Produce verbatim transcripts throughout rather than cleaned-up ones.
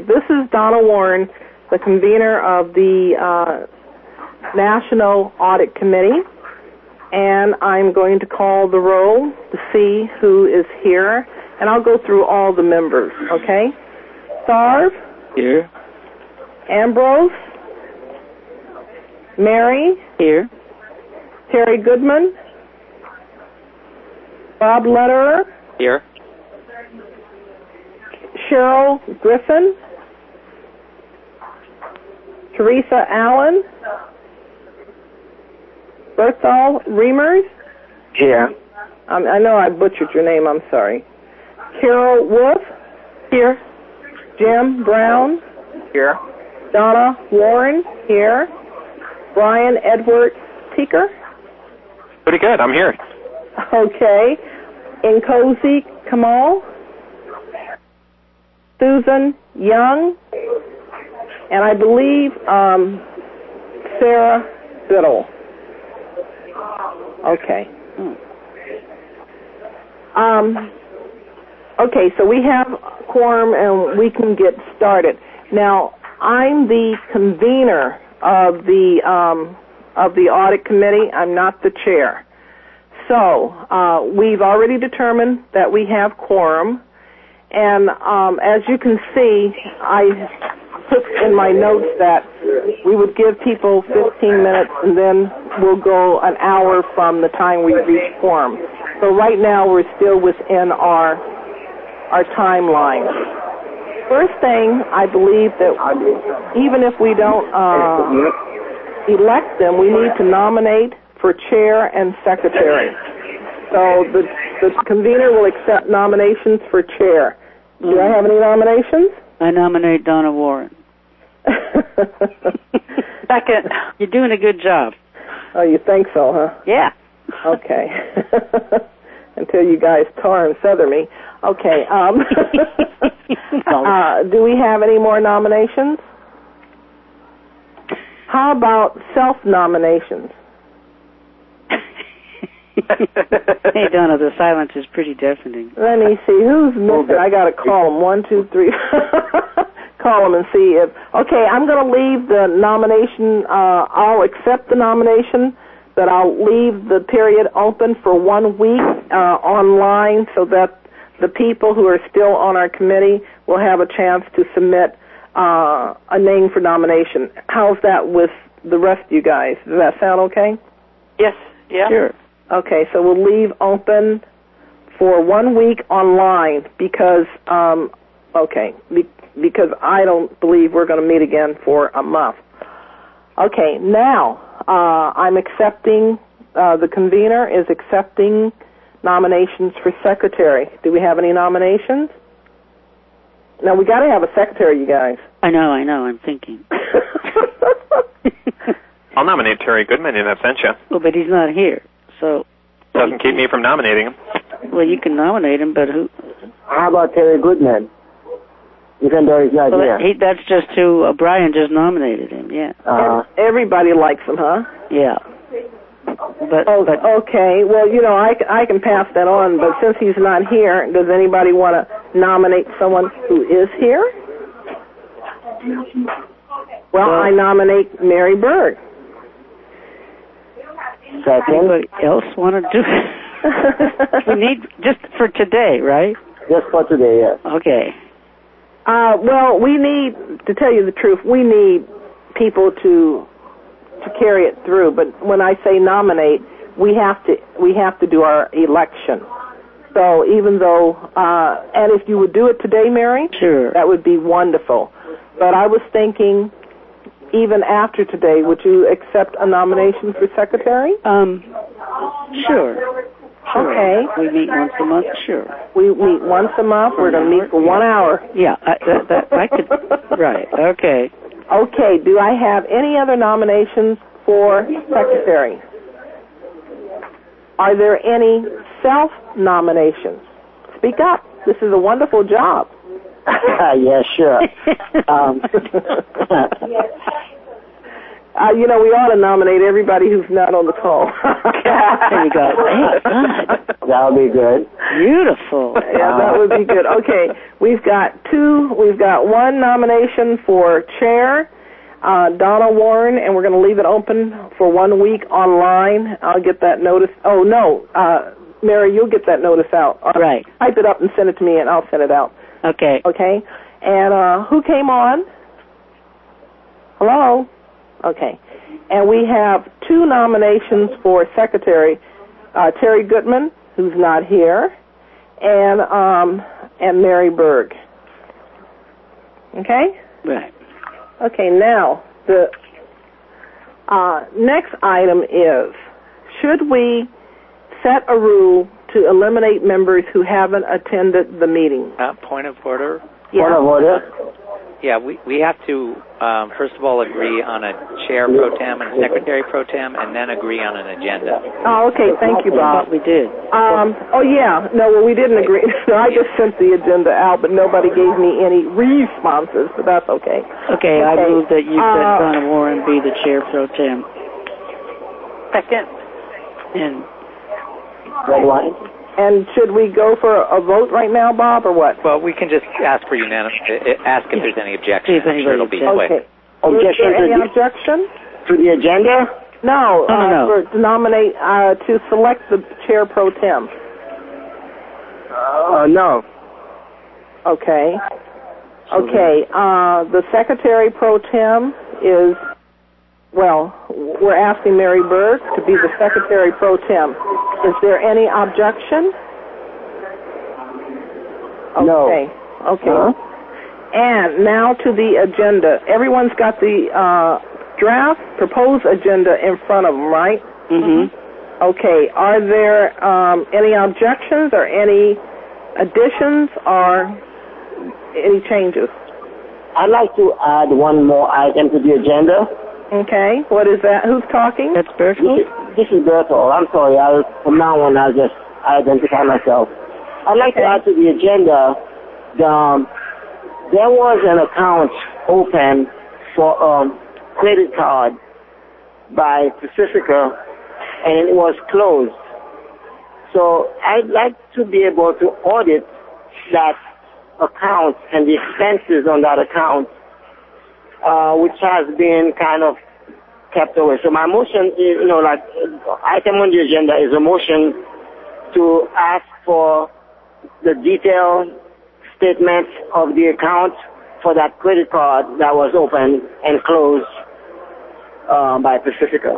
This is Donna Warren, the convener of the uh, National Audit Committee, and I'm going to call the roll to see who is here, and I'll go through all the members, okay? Sarv? Here. Ambrose? Mary? Here. Terry Goodman? Bob Lederer? Here. Cheryl Griffin? Teresa Allen? Berthal Reimers? Here. Um, I know I butchered your name, I'm sorry. Carol Wolf? Here. Jim Brown? Here. Donna Warren? Here. Brian Edward Teeker? Pretty good. I'm here. Okay. Nkosi Kamal? Susan Young? And I believe um, Sarah Biddle. Okay. Um, okay, so we have quorum and we can get started. Now, I'm the convener of the um, of the audit committee. I'm not the chair. So uh, we've already determined that we have quorum, and um, as you can see, I put in my notes that we would give people fifteen minutes, and then we'll go an hour from the time we reach quorum. So right now we're still within our our timeline. First thing, I believe that even if we don't uh, elect them, we need to nominate for chair and secretary. So the, the convener will accept nominations for chair. Do I have any nominations? I nominate Donna Warren. Second. You're doing a good job. Oh, you think so, huh? Yeah. Okay. Until you guys tar and feather me. Okay. Um, uh, do we have any more nominations? How about self-nominations? Hey, Donna, the silence is pretty deafening. Let me see. Who's missing? I got to call them. One, two, three. Call them and see if... Okay, I'm going to leave the nomination. Uh, I'll accept the nomination, but I'll leave the period open for one week uh, online so that the people who are still on our committee will have a chance to submit uh, a name for nomination. How's that with the rest of you guys? Does that sound okay? Yes. Yeah. Sure. Okay, so we'll leave open for one week online because, um, okay, be, because I don't believe we're going to meet again for a month. Okay, now uh, I'm accepting, uh, the convener is accepting nominations for secretary. Do we have any nominations? Now, we got to have a secretary, you guys. I know, I know, I'm thinking. I'll nominate Terry Goodman in absentia. Well, but he's not here, so... Doesn't keep me from nominating him. Well, you can nominate him, but who... How about Terry Goodman? Even though he's not well, here. He, that's just who... Uh, Brian just nominated him, yeah. Uh, Everybody likes him, huh? Yeah. But, oh, but okay. Well, you know, I, I can pass that on, but since he's not here, does anybody want to nominate someone who is here? Well, I nominate Mary Berg. Second. Anybody else want to do it? We need, just for today, right? Just for today, yes. Okay. Uh, well, we need, to tell you the truth, we need people to to carry it through. But when I say nominate, we have to we have to do our election. So even though, uh, and if you would do it today, Mary, sure, that would be wonderful. But I was thinking, even after today, would you accept a nomination for secretary? Um, sure. Sure. Okay. We meet once a month, sure. We meet once a month. We're going to meet for one hour. Yeah, I, that, that, I could, right, okay. Okay, do I have any other nominations for secretary? Are there any self-nominations? Speak up. This is a wonderful job. Yeah, sure. um, Uh, you know, we ought to nominate everybody who's not on the call. There you go. Hey, good. That would be good. Beautiful. Yeah, that would be good. Okay, we've got two. We've got one nomination for chair, uh, Donna Warren, and we're going to leave it open for one week online. I'll get that notice. Oh no, uh, Mary, you'll get that notice out. Right. Type it up and send it to me, and I'll send it out. Okay. Okay. And uh, who came on? Hello. Okay. And we have two nominations for secretary, uh, Terry Goodman, who's not here, and um, and Mary Berg. Okay? Right. Okay, now, the uh, next item is, should we set a rule to eliminate members who haven't attended the meeting? Uh, point of order. Yeah. Point of order. Yeah, we, we have to, um, first of all, agree on a chair pro tem and a secretary pro tem, and then agree on an agenda. Oh, okay, thank you, Bob. We did. Um, oh, yeah. No, well, we didn't agree. I just sent the agenda out, but nobody gave me any responses, but that's okay. Okay, I Okay. move that you Uh, let Donna Warren be the chair pro tem. Second. And Red wine. And should we go for a vote right now, Bob, or what? Well, we can just ask for unanimous, uh, ask if there's any objection. See if I'm sure it'll be anybody quick. Okay. Objection Is there to any the, objection? to the agenda? No, No, uh, no. for to nominate, uh, to select the chair pro tem. Uh, no. Okay. Okay, uh, the secretary pro tem is, well, we're asking Mary Berg to be the secretary pro tem. Is there any objection? No. Okay. Okay. Huh? And now to the agenda. Everyone's got the uh, draft proposed agenda in front of them, right? mm-hmm. Okay. Are there um, any objections or any additions or any changes? I'd like to add one more item to the agenda. Okay. What is that? Who's talking? That's This Berthold? is, this is Berthold. I'm sorry. I'll, from now on, I'll just identify myself. I'd like Okay. to add to the agenda, the, um, there was an account open for um, credit card by Pacifica, and it was closed. So I'd like to be able to audit that account and the expenses on that account, uh, which has been kind of kept away. So my motion is, you know, like, item on the agenda is a motion to ask for the detailed statement of the account for that credit card that was open and closed uh, by Pacifica.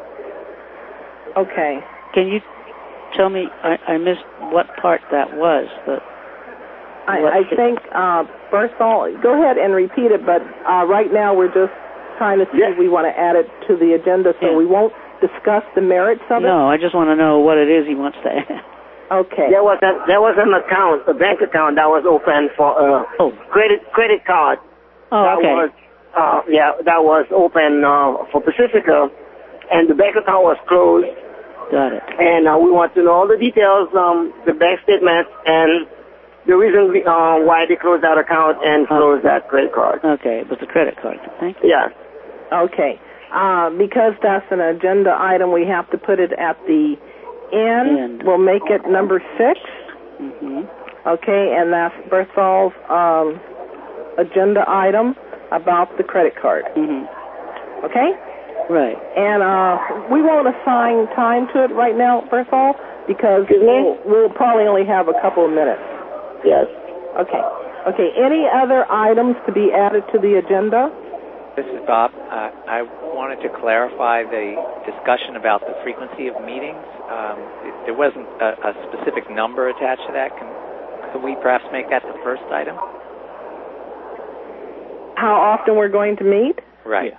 Okay. Can you tell me, I, I missed what part that was. The, I, what- I think, uh, first of all, go ahead and repeat it, but uh, right now we're just trying to see Yeah. if we want to add it to the agenda, so Yeah. we won't discuss the merits of it. No, I just want to know what it is he wants to add. Okay. There was a, there was an account, a bank account that was open for a Oh. credit credit card. Oh, that okay. was uh, yeah, that was open uh, for Pacifica, and the bank account was closed. Got it. And uh, we want to know all the details, um, the bank statement, and the reason we, uh, why they closed that account and closed that credit card. Okay, it was the credit card. Thank you. Yeah. Okay. Uh, because that's an agenda item, we have to put it at the end. End. We'll make it number six. Mm-hmm. Okay, and that's Berthold's um, agenda item about the credit card. Mm-hmm. Okay? Right. And uh, we won't assign time to it right now, Berthold, because Excuse me? we'll, we'll probably only have a couple of minutes. Yes. Okay. Okay, any other items to be added to the agenda? This is Bob. Uh, I wanted to clarify the discussion about the frequency of meetings. Um, it, there wasn't a, a specific number attached to that. Can, could we perhaps make that the first item? How often we're going to meet? Right.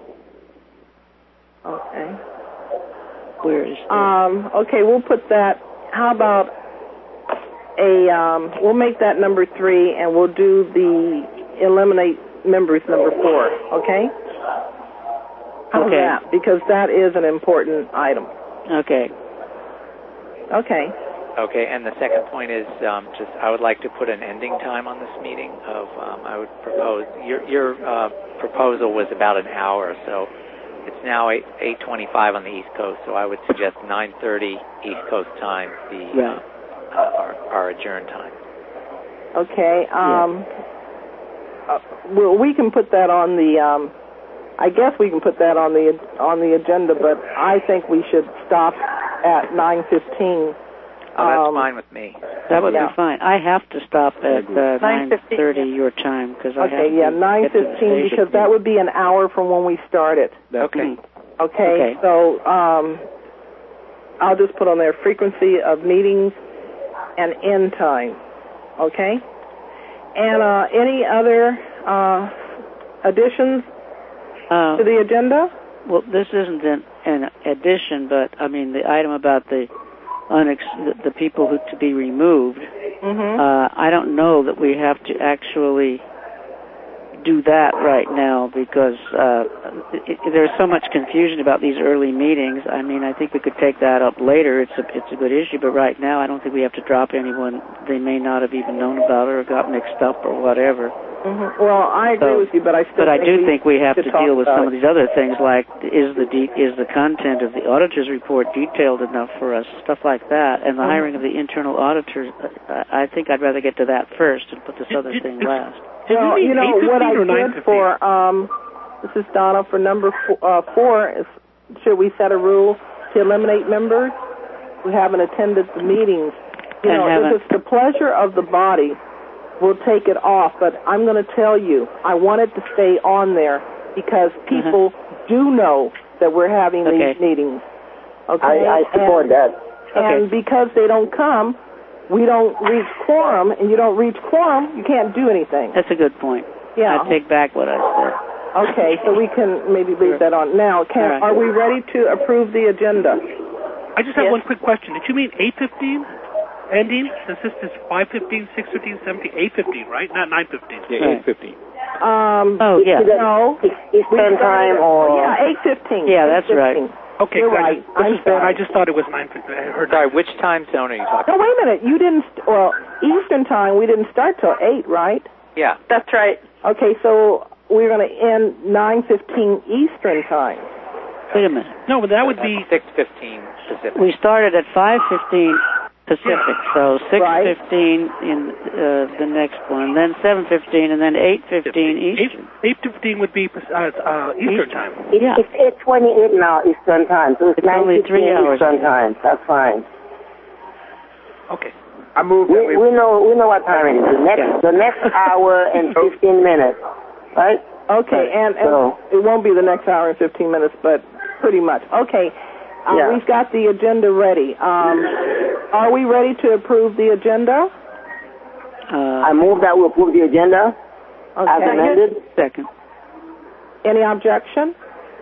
Okay. Where is the... Um, okay, we'll put that. How about a? Um, we'll make that number three, and we'll do the eliminate members number four. Okay. How's Okay. that? Because that is an important item. Okay. Okay. Okay, and the second point is um, just I would like to put an ending time on this meeting of, um, I would propose, your, your uh, proposal was about an hour, so it's now eight eight twenty-five on the East Coast, so I would suggest nine thirty East Coast time, the Right. uh, our, our adjourn time. Okay. Um, uh, well, we can put that on the. Um, I guess we can put that on the on the agenda, but I think we should stop at nine fifteen. Oh, that's um, fine with me. That would Yeah. be fine. I have to stop at uh, nine thirty your time because I have Okay, to yeah, get nine to the fifteen, station. because that would be an hour from when we started. Okay. Okay, Okay. so um, I'll just put on there frequency of meetings and end time. Okay, and uh, any other uh, additions Uh, to the agenda? well, this isn't an, an addition, but I mean the item about the unex- the, the people who to be removed. Mm-hmm. Uh, I don't know that we have to actually do that right now because uh, it, it, there's so much confusion about these early meetings. I mean, I think we could take that up later. It's a it's a good issue, but right now I don't think we have to drop anyone they may not have even known about or got mixed up or whatever. Mm-hmm. Well, I agree So, with you, but I still But I think do we think we have should to talk deal with some about of it. these other things, like is the de- is the content of the auditor's report detailed enough for us, stuff like that, and the Mhm. hiring of the internal auditors. I, I think I'd rather get to that first and put this Did- other did- thing did- last. Did Well, you you mean know, eight what I fifteen or nine did fifteen? for, um, this is Donna, for number four, uh, four is, should we set a rule to eliminate members who haven't attended the meetings? You And know, haven't- if it's the pleasure of the body, we'll take it off, but I'm going to tell you, I want it to stay on there because people do know that we're having Okay. these meetings. Okay? I, I support and, that. And because they don't come, we don't reach quorum, and you don't reach quorum, you can't do anything. That's a good point. Yeah. I take back what I said. Okay, so we can maybe leave that on. Now, can, All right. are we ready to approve the agenda? I just have Yes. one quick question. Did you mean eight fifteen ending? Since this is five fifteen, six fifteen, seventeen, eight fifteen, right? Not nine fifteen. Yeah, Right. eight fifteen. Um, Oh, yeah. no. Eastern time or... Yeah, eight fifteen. Yeah, that's right. Okay, You're good. I right. just- This I'm is Ben. sorry. I just thought it was nine fifteen. I heard Sorry, that. which time zone are you talking No, about? wait a minute. You didn't, st- well, Eastern time, we didn't start till eight, right? Yeah. That's right. Okay, so we're going to end nine fifteen Eastern time. Wait a minute. No, but that would be... six fifteen Pacific. We started at five fifteen Pacific, so six fifteen Right. in uh, the next one, then seven fifteen, and then eight fifteen Eastern. eight fifteen would be uh, uh, Eastern time. It's, Yeah. it's eight twenty-eight now Eastern time, so it's, It's only three nine fifteen hours. Eastern time. That's fine. Okay. I move that We, we... we know we know what time it is. The next the next hour and fifteen minutes, right? Okay, and, and So- it won't be the next hour and fifteen minutes, but pretty much. Okay, uh, Yeah. we've got the agenda ready. Um, are we ready to approve the agenda? Uh, I move that we approve the agenda as Okay. amended. second. Any objection?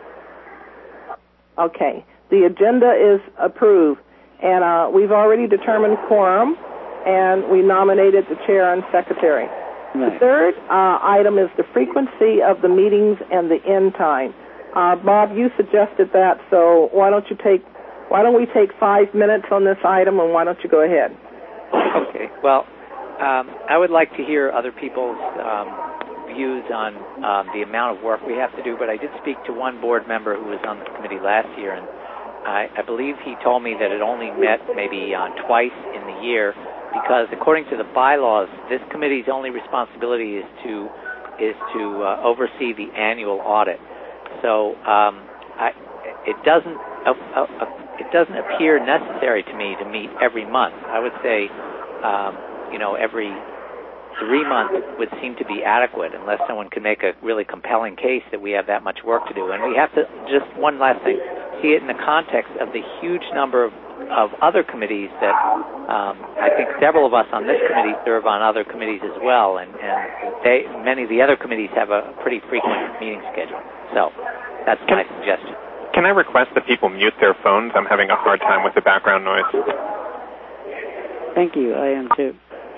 Okay, the agenda is approved, and uh, we've already determined quorum, and we nominated the chair and secretary. The Right. third uh, item is the frequency of the meetings and the end time. Uh, Bob, you suggested that, so why don't you take, why don't we take five minutes on this item, and why don't you go ahead? Okay. Well, um, I would like to hear other people's um, views on um, the amount of work we have to do, but I did speak to one board member who was on the committee last year, and I, I believe he told me that it only met maybe uh, twice in the year because, according to the bylaws, this committee's only responsibility is to is to uh, oversee the annual audit. So um, I, it doesn't uh, uh, uh, it doesn't appear necessary to me to meet every month. I would say, um, you know, every three months would seem to be adequate, unless someone can make a really compelling case that we have that much work to do. And we have to just one last thing: see it in the context of the huge number of, of other committees that um, I think several of us on this committee serve on other committees as well, and, and they, many of the other committees have a pretty frequent meeting schedule. So that's my suggestion. Can I request that people mute their phones? I'm having a hard time with the background noise. Thank you. I am too.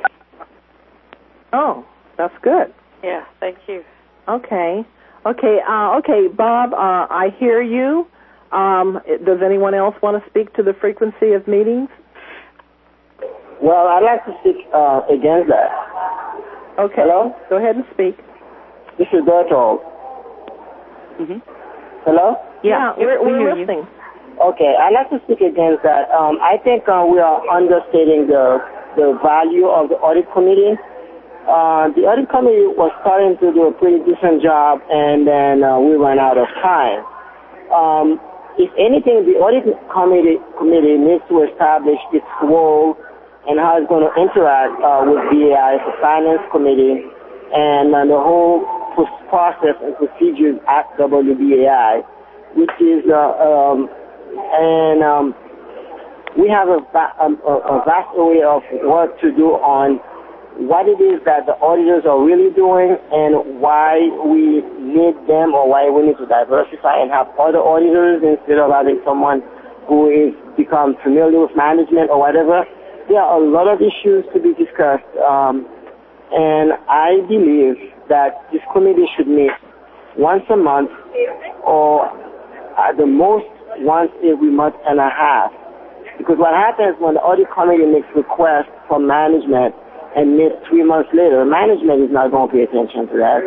Oh, that's good. Yeah, thank you. Okay. Okay, uh, okay, Bob, uh, I hear you. Um, does anyone else want to speak to the frequency of meetings? Well, I'd like to speak uh, against that. Okay. Hello? Go ahead and speak. This is Bertold. Mm-hmm. Hello? Yeah, we're, we we're hear you. listening. Okay, I'd like to speak against that. Um, I think uh, we are understating the the value of the audit committee. Uh, the audit committee was starting to do a pretty decent job, and then uh, we ran out of time. Um, if anything, the audit committee committee needs to establish its role and how it's going to interact uh, with B A I, the finance committee, and uh, the whole process and procedures at W B A I, which is, uh, um, and um, we have a, va- a, a vast array of work to do on what it is that the auditors are really doing and why we need them or why we need to diversify and have other auditors instead of having someone who is become familiar with management or whatever. There are a lot of issues to be discussed, um, and I believe that this committee should meet once a month or at the most once every month and a half. Because what happens when the audit committee makes requests from management and meets three months later, management is not going to pay attention to that.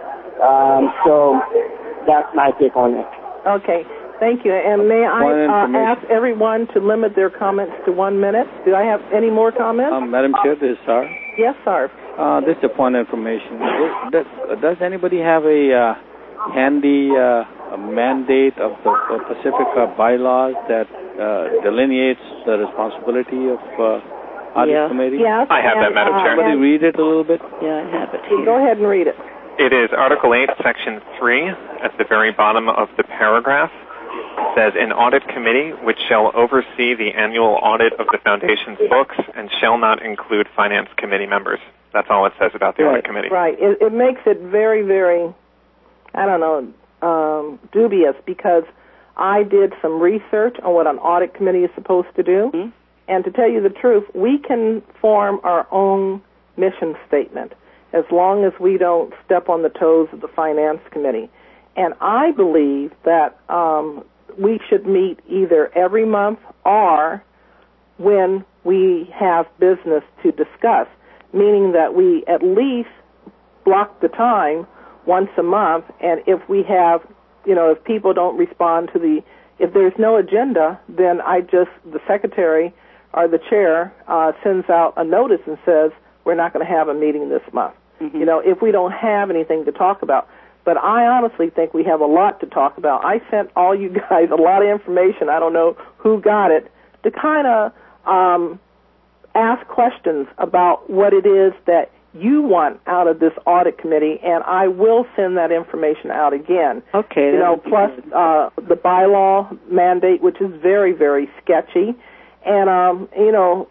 Um, so that's my take on it. Okay, thank you. And may I uh, ask everyone to limit their comments to one minute? Do I have any more comments? Um, Madam Chair, this is Sarv. Yes, Sarv. Uh, this is a point of information. Does, does anybody have a uh, handy uh, a mandate of the uh, Pacifica bylaws that uh, delineates the responsibility of uh, audit Yeah. committee? Yes. I have that, and, Madam uh, Chair. Somebody read it a little bit. Yeah, I have it here. Go ahead and read it. It is Article eight, Section three, at the very bottom of the paragraph. It says, an audit committee which shall oversee the annual audit of the Foundation's books and shall not include finance committee members. That's all it says about the Right. audit committee. Right. It, it makes it very, very, I don't know, um, dubious because I did some research on what an audit committee is supposed to do. Mm-hmm. And to tell you the truth, we can form our own mission statement as long as we don't step on the toes of the finance committee. And I believe that um, we should meet either every month or when we have business to discuss, meaning that we at least block the time once a month, and if we have, you know, if people don't respond to the, if there's no agenda, then I just, the secretary or the chair uh, sends out a notice and says, we're not going to have a meeting this month. Mm-hmm. You know, if we don't have anything to talk about. But I honestly think we have a lot to talk about. I sent all you guys a lot of information. I don't know who got it, to kind of um, ask questions about what it is that you want out of this audit committee, and I will send that information out again. Okay. You know, plus uh, the bylaw mandate, which is very, very sketchy. And, um, you know,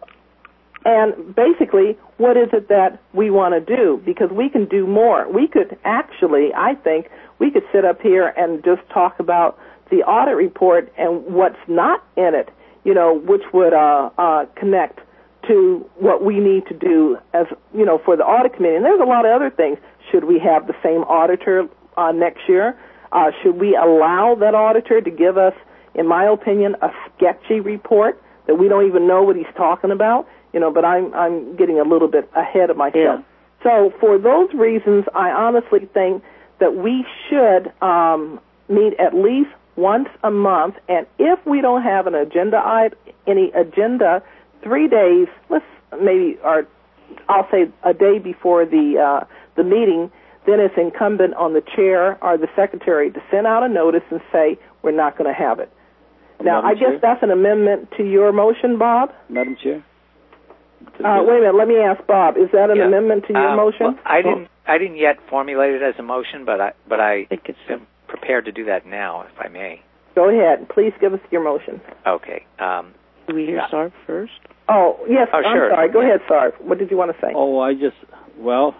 and basically, what is it that we want to do? Because we can do more. We could actually, I think, we could sit up here and just talk about the audit report and what's not in it, you know, which would uh, uh, connect to what we need to do as, you know, for the audit committee. And there's a lot of other things. Should we have the same auditor uh, next year? Uh, should we allow that auditor to give us, in my opinion, a sketchy report that we don't even know what he's talking about? You know, but I'm I'm getting a little bit ahead of myself. Yeah. So for those reasons, I honestly think that we should um, meet at least once a month, and if we don't have an agenda, any agenda, three days, let's maybe, or I'll say a day before the uh, the meeting, then it's incumbent on the chair or the secretary to send out a notice and say we're not going to have it. Now, Madam I guess Chair? that's an amendment to your motion, Bob? Madam Chair? Uh, wait a minute. Let me ask Bob. Is that an Yeah. amendment to your Uh, motion? Well, I didn't. I didn't yet formulate it as a motion, but I. But I, I think it's am prepared to do that now, if I may. Go ahead. Please give us your motion. Okay. Um, Do we hear Yeah. Sarv first? Oh, yes. Oh, I'm sure. sorry. Go Yeah. ahead, Sarv. What did you want to say? Oh, I just, well,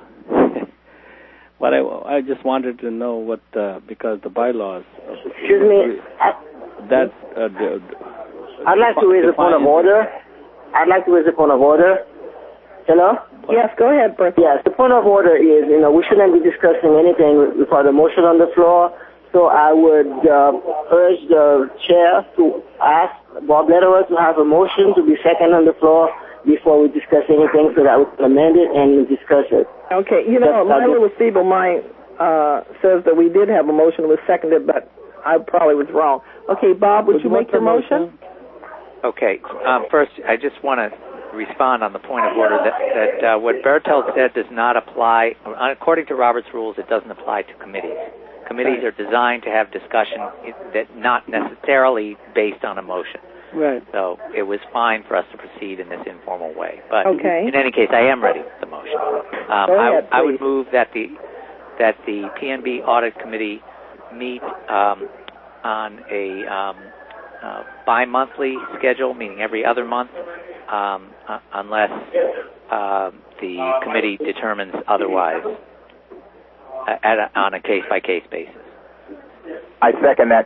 what I, I just wanted to know what, uh, because the bylaws. Excuse me. I, That, uh, the, I'd like to raise a point of order. I'd like to raise a point of order. Hello? Yes, go ahead, Bertha. Yes, the point of order is, you know, we shouldn't be discussing anything without a motion on the floor. So I would uh, urge the chair to ask Bob Lederer to have a motion to be second on the floor before we discuss anything so that we can amend it and discuss it. Okay, you know, That's- my that's- little feeble mind uh, says that we did have a motion that was seconded, but I probably was wrong. Okay, Bob, would, would you, you make your motion? motion? Okay. Um, first, I just want to respond on the point of order that, that uh, what Bertold said does not apply. According to Robert's rules, it doesn't apply to committees. Committees right. are designed to have discussion that not necessarily based on a motion. Right. So it was fine for us to proceed in this informal way. But okay. in any case, I am ready for the motion. Um, Go ahead, I, I would move that the that the P N B Audit Committee meet um, on a um, uh, bi-monthly schedule, meaning every other month, um, uh, unless uh, the committee determines otherwise uh, at a, on a case-by-case basis. I second that.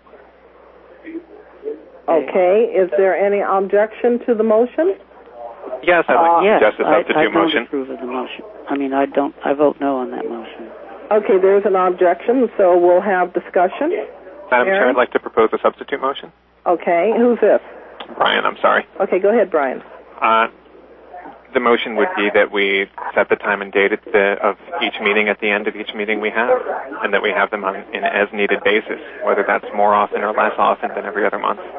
Okay. Is there any objection to the motion? Yes, I'd like to suggest a substitute I, I don't motion. approve of the motion. I mean, I don't. I vote no on that motion. Okay, there's an objection, so we'll have discussion. Madam Chair, I'd like to propose a substitute motion. Okay, who's this? Brian, I'm sorry. Okay, go ahead, Brian. Uh, the motion would be that we set the time and date at the, of each meeting at the end of each meeting we have, and that we have them on an as-needed basis, whether that's more often or less often than every other month.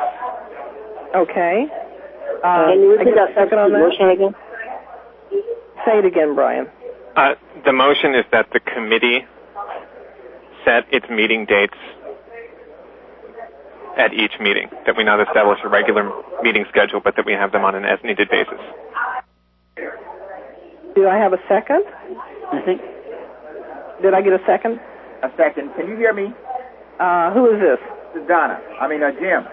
Okay. Uh, Can you repeat that second on that? Motion again? Say it again, Brian. Uh, the motion is that the committee set its meeting dates at each meeting, that we not establish a regular meeting schedule, but that we have them on an as-needed basis. Do I have a second? I think. Did I get a second? A second. Can you hear me? Uh, who is this? This is Donna. I mean, uh, Jim.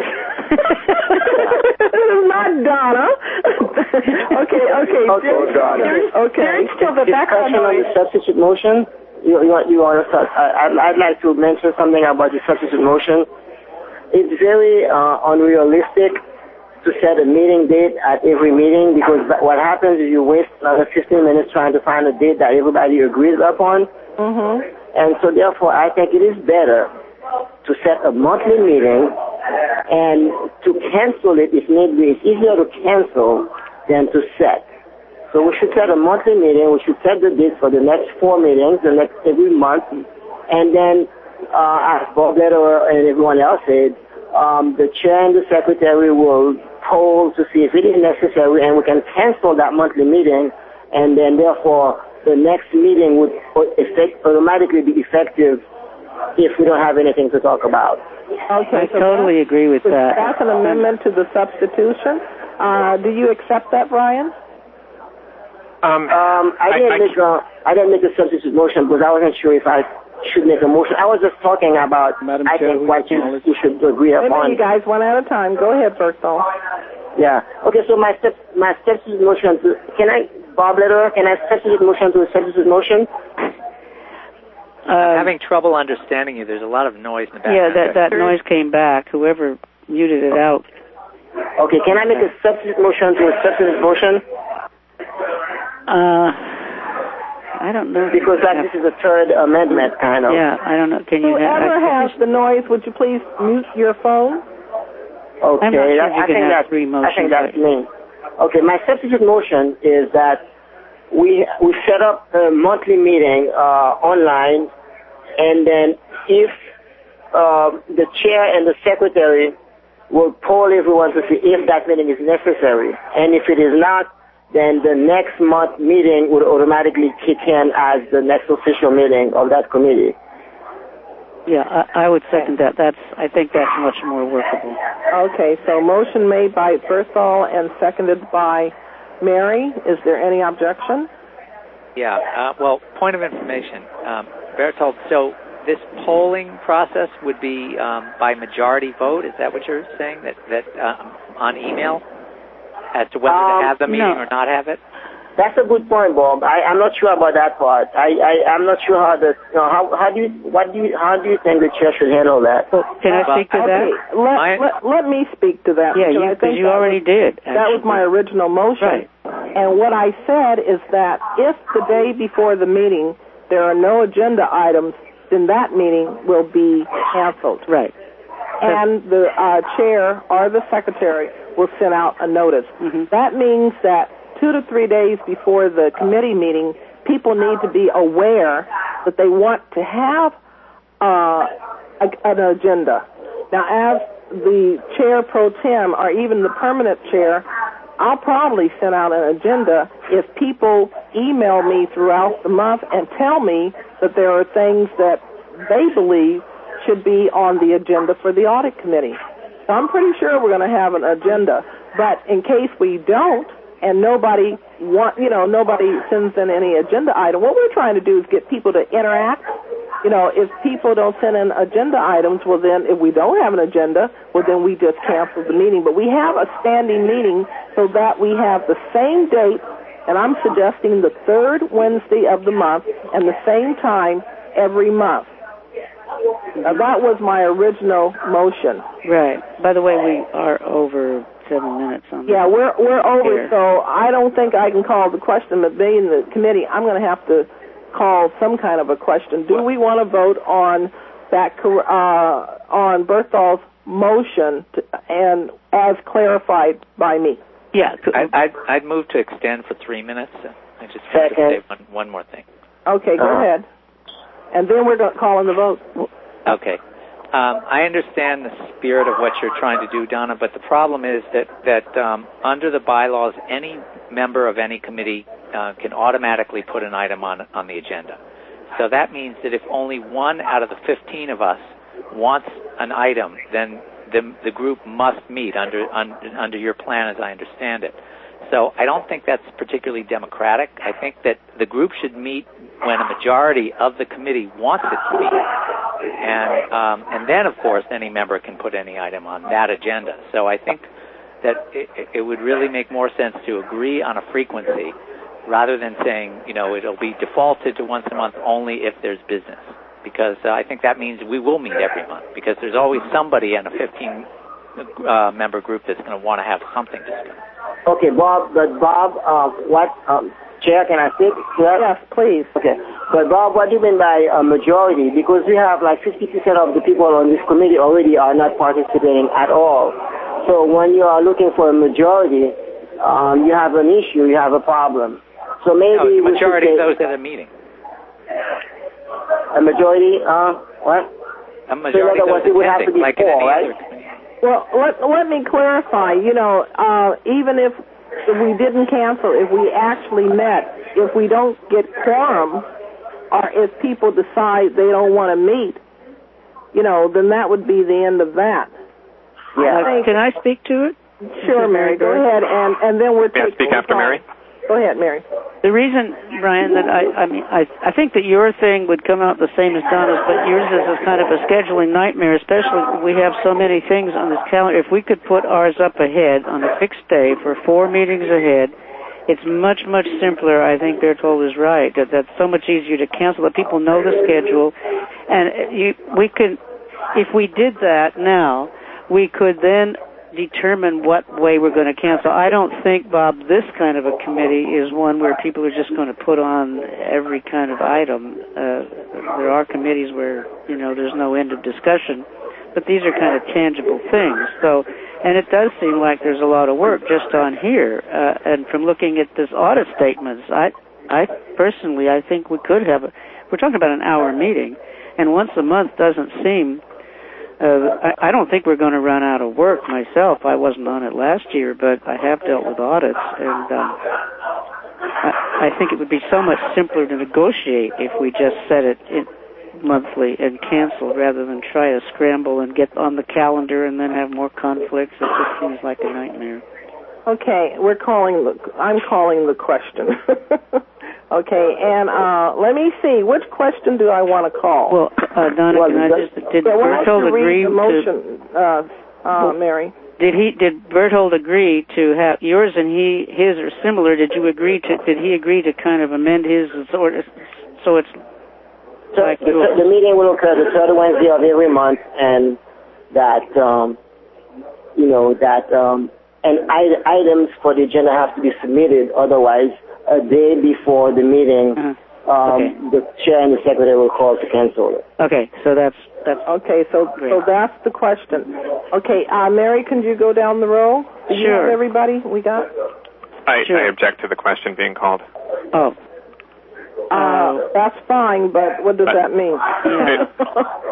Not Donna. okay, okay. Okay, Jim, Donna. Okay. Still the background on the substitute motion. You, you, you want to, I, I'd like to mention something about the substitute motion. It's very uh, unrealistic to set a meeting date at every meeting, because what happens is you waste another fifteen minutes trying to find a date that everybody agrees upon. Mm-hmm. And so therefore I think it is better to set a monthly meeting, and to cancel it if need be. It's easier to cancel than to set. So we should set a monthly meeting. We should set the date for the next four meetings, the next every month, and then uh, as Bob Letter and everyone else said, um, the chair and the secretary will poll to see if it is necessary, and we can cancel that monthly meeting, and then therefore the next meeting would effect, automatically be effective if we don't have anything to talk about. Okay, I so totally agree with so that. That's an amendment to the substitution. Uh, do you accept that, Brian? Um, um, I, didn't I, make a, I didn't make a substitute motion because I wasn't sure if I should make a motion. I was just talking about, Madam I Chair, think, what you, you should agree Wait upon. you guys, one at a time. Go ahead, Berthold. Yeah. Okay, so my step, my substitute motion, to, can I, Bob Letter, can I substitute motion to a substitute motion? Uh, I'm having trouble understanding you. There's a lot of noise in the Yeah, background. that, that noise came back. Whoever muted it out. Okay, can I make a substitute motion to a substitute motion? Uh, I don't know. Because that this is a third amendment, kind of. Yeah, I don't know. Can you? Whoever have, has the noise, would you please mute your phone? Okay, I'm not sure that, you I, can think have that's, three motions, I think that's right? me. Okay, my substitute motion is that we we set up a monthly meeting uh, online, and then if uh, the chair and the secretary will poll everyone to see if that meeting is necessary, and if it is not, then the next month meeting would automatically kick in as the next official meeting of that committee. Yeah, I, I would second that. That's. I think that's much more workable. Okay, so motion made by Berthold and seconded by Mary. Is there any objection? Yeah, uh, well, point of information. Um, Berthold, so this polling process would be um, by majority vote? Is that what you're saying, that, that um, on email? As to whether um, to have the meeting no. or not have it? That's a good point, Bob. I, I'm not sure about that part. I, I I'm not sure how the you know, how how do you what do you how do you think the chair should handle that? Well, can I speak to okay. that? Let, My, let, let me speak to that. Yeah, you, because you already was, did. Actually. That was my original motion. Right. And what I said is that if the day before the meeting there are no agenda items, then that meeting will be canceled. Right. And the uh, chair or the secretary will send out a notice. Mm-hmm. That means that two to three days before the committee meeting, people need to be aware that they want to have uh, a, an agenda. Now, as the chair pro tem or even the permanent chair, I'll probably send out an agenda if people email me throughout the month and tell me that there are things that they believe should be on the agenda for the audit committee. So I'm pretty sure we're going to have an agenda. But in case we don't, and nobody want, you know, nobody sends in any agenda item, what we're trying to do is get people to interact. You know, if people don't send in agenda items, well then, if we don't have an agenda, well then we just cancel the meeting. But we have a standing meeting so that we have the same date, and I'm suggesting the third Wednesday of the month and the same time every month. Now, that was my original motion. Right. By the way, we are over seven minutes on Yeah, the we're we're over, air. so I don't think I can call the question, but being the committee, I'm going to have to call some kind of a question. Do we want to vote on that uh, on Berthol's motion to, and as clarified by me? Yeah. I, I'd, I'd move to extend for three minutes. I just want to say one, one more thing. Okay, go uh-huh. ahead. And then we're going to call in the vote. Okay. Um, I understand the spirit of what you're trying to do, Donna, but the problem is that, that um, under the bylaws, any member of any committee uh, can automatically put an item on, on the agenda. So that means that if only one out of the fifteen of us wants an item, then the, the group must meet under, under, under your plan, as I understand it. So I don't think that's particularly democratic. I think that the group should meet when a majority of the committee wants it to meet. And um, and then, of course, any member can put any item on that agenda. So I think that it, it would really make more sense to agree on a frequency rather than saying, you know, it'll be defaulted to once a month only if there's business. Because uh, I think that means we will meet every month because there's always somebody in a fifteen-member uh, group that's going to want to have something to discuss. Okay, Bob, but Bob, uh, what, um, Chair, can I speak? Yes? Yes, please. Okay. But Bob, what do you mean by a majority? Because we have like fifty percent of the people on this committee already are not participating at all. So when you are looking for a majority, um, you have an issue, you have a problem. So maybe no, the majority we of those at a meeting. A majority, uh, what? A majority so of those it would have to be like four, right? Well, let, let me clarify. You know, uh, even if if we didn't cancel, if we actually met, if we don't get quorum, or if people decide they don't want to meet, you know, then that would be the end of that. Yeah. Uh, can I speak to it? Sure, Mary. Go ahead, and, and then we'll May I speak after Mary? Go ahead, Mary. The reason, Brian, that I, I mean, I, I think that your thing would come out the same as Donna's, but yours is a kind of a scheduling nightmare, especially we have so many things on this calendar. If we could put ours up ahead on a fixed day for four meetings ahead, it's much, much simpler. I think Berthold is right. That that's so much easier to cancel. That people know the schedule, and you, we could, if we did that now, we could then determine what way we're going to cancel. I don't think, Bob, this kind of a committee is one where people are just going to put on every kind of item. Uh, there are committees where, you know, there's no end of discussion, but these are kind of tangible things. So, and it does seem like there's a lot of work just on here. Uh, and from looking at this audit statements, I, I personally, I think we could have a, we're talking about an hour meeting, and once a month doesn't seem Uh, I, I don't think we're going to run out of work myself. I wasn't on it last year, but I have dealt with audits, and um, I, I think it would be so much simpler to negotiate if we just set it in monthly and cancel rather than try to scramble and get on the calendar and then have more conflicts. It just seems like a nightmare. Okay, we're calling the, I'm calling the question. Okay, and uh, let me see, which question do I want to call? Well, uh, Donna, well, can I just, did so Berthold agree the motion, to, uh, uh, Mary? Did he, did Berthold agree to have, yours and he, his are similar, did you agree to, did he agree to kind of amend his, sort of, so it's so like the, the meeting will occur the third Wednesday of every month, and that, um, you know, that, um, and items for the agenda have to be submitted, otherwise, a day before the meeting, uh-huh. um, okay. the chair and the secretary will call to cancel it. Okay, so that's that's okay. So great. so that's the question. Okay, uh, Mary, can you go down the row? Do you sure. have everybody we got? I, sure. I object to the question being called. Oh. Uh, that's fine, but what does but that mean? Yeah. It, it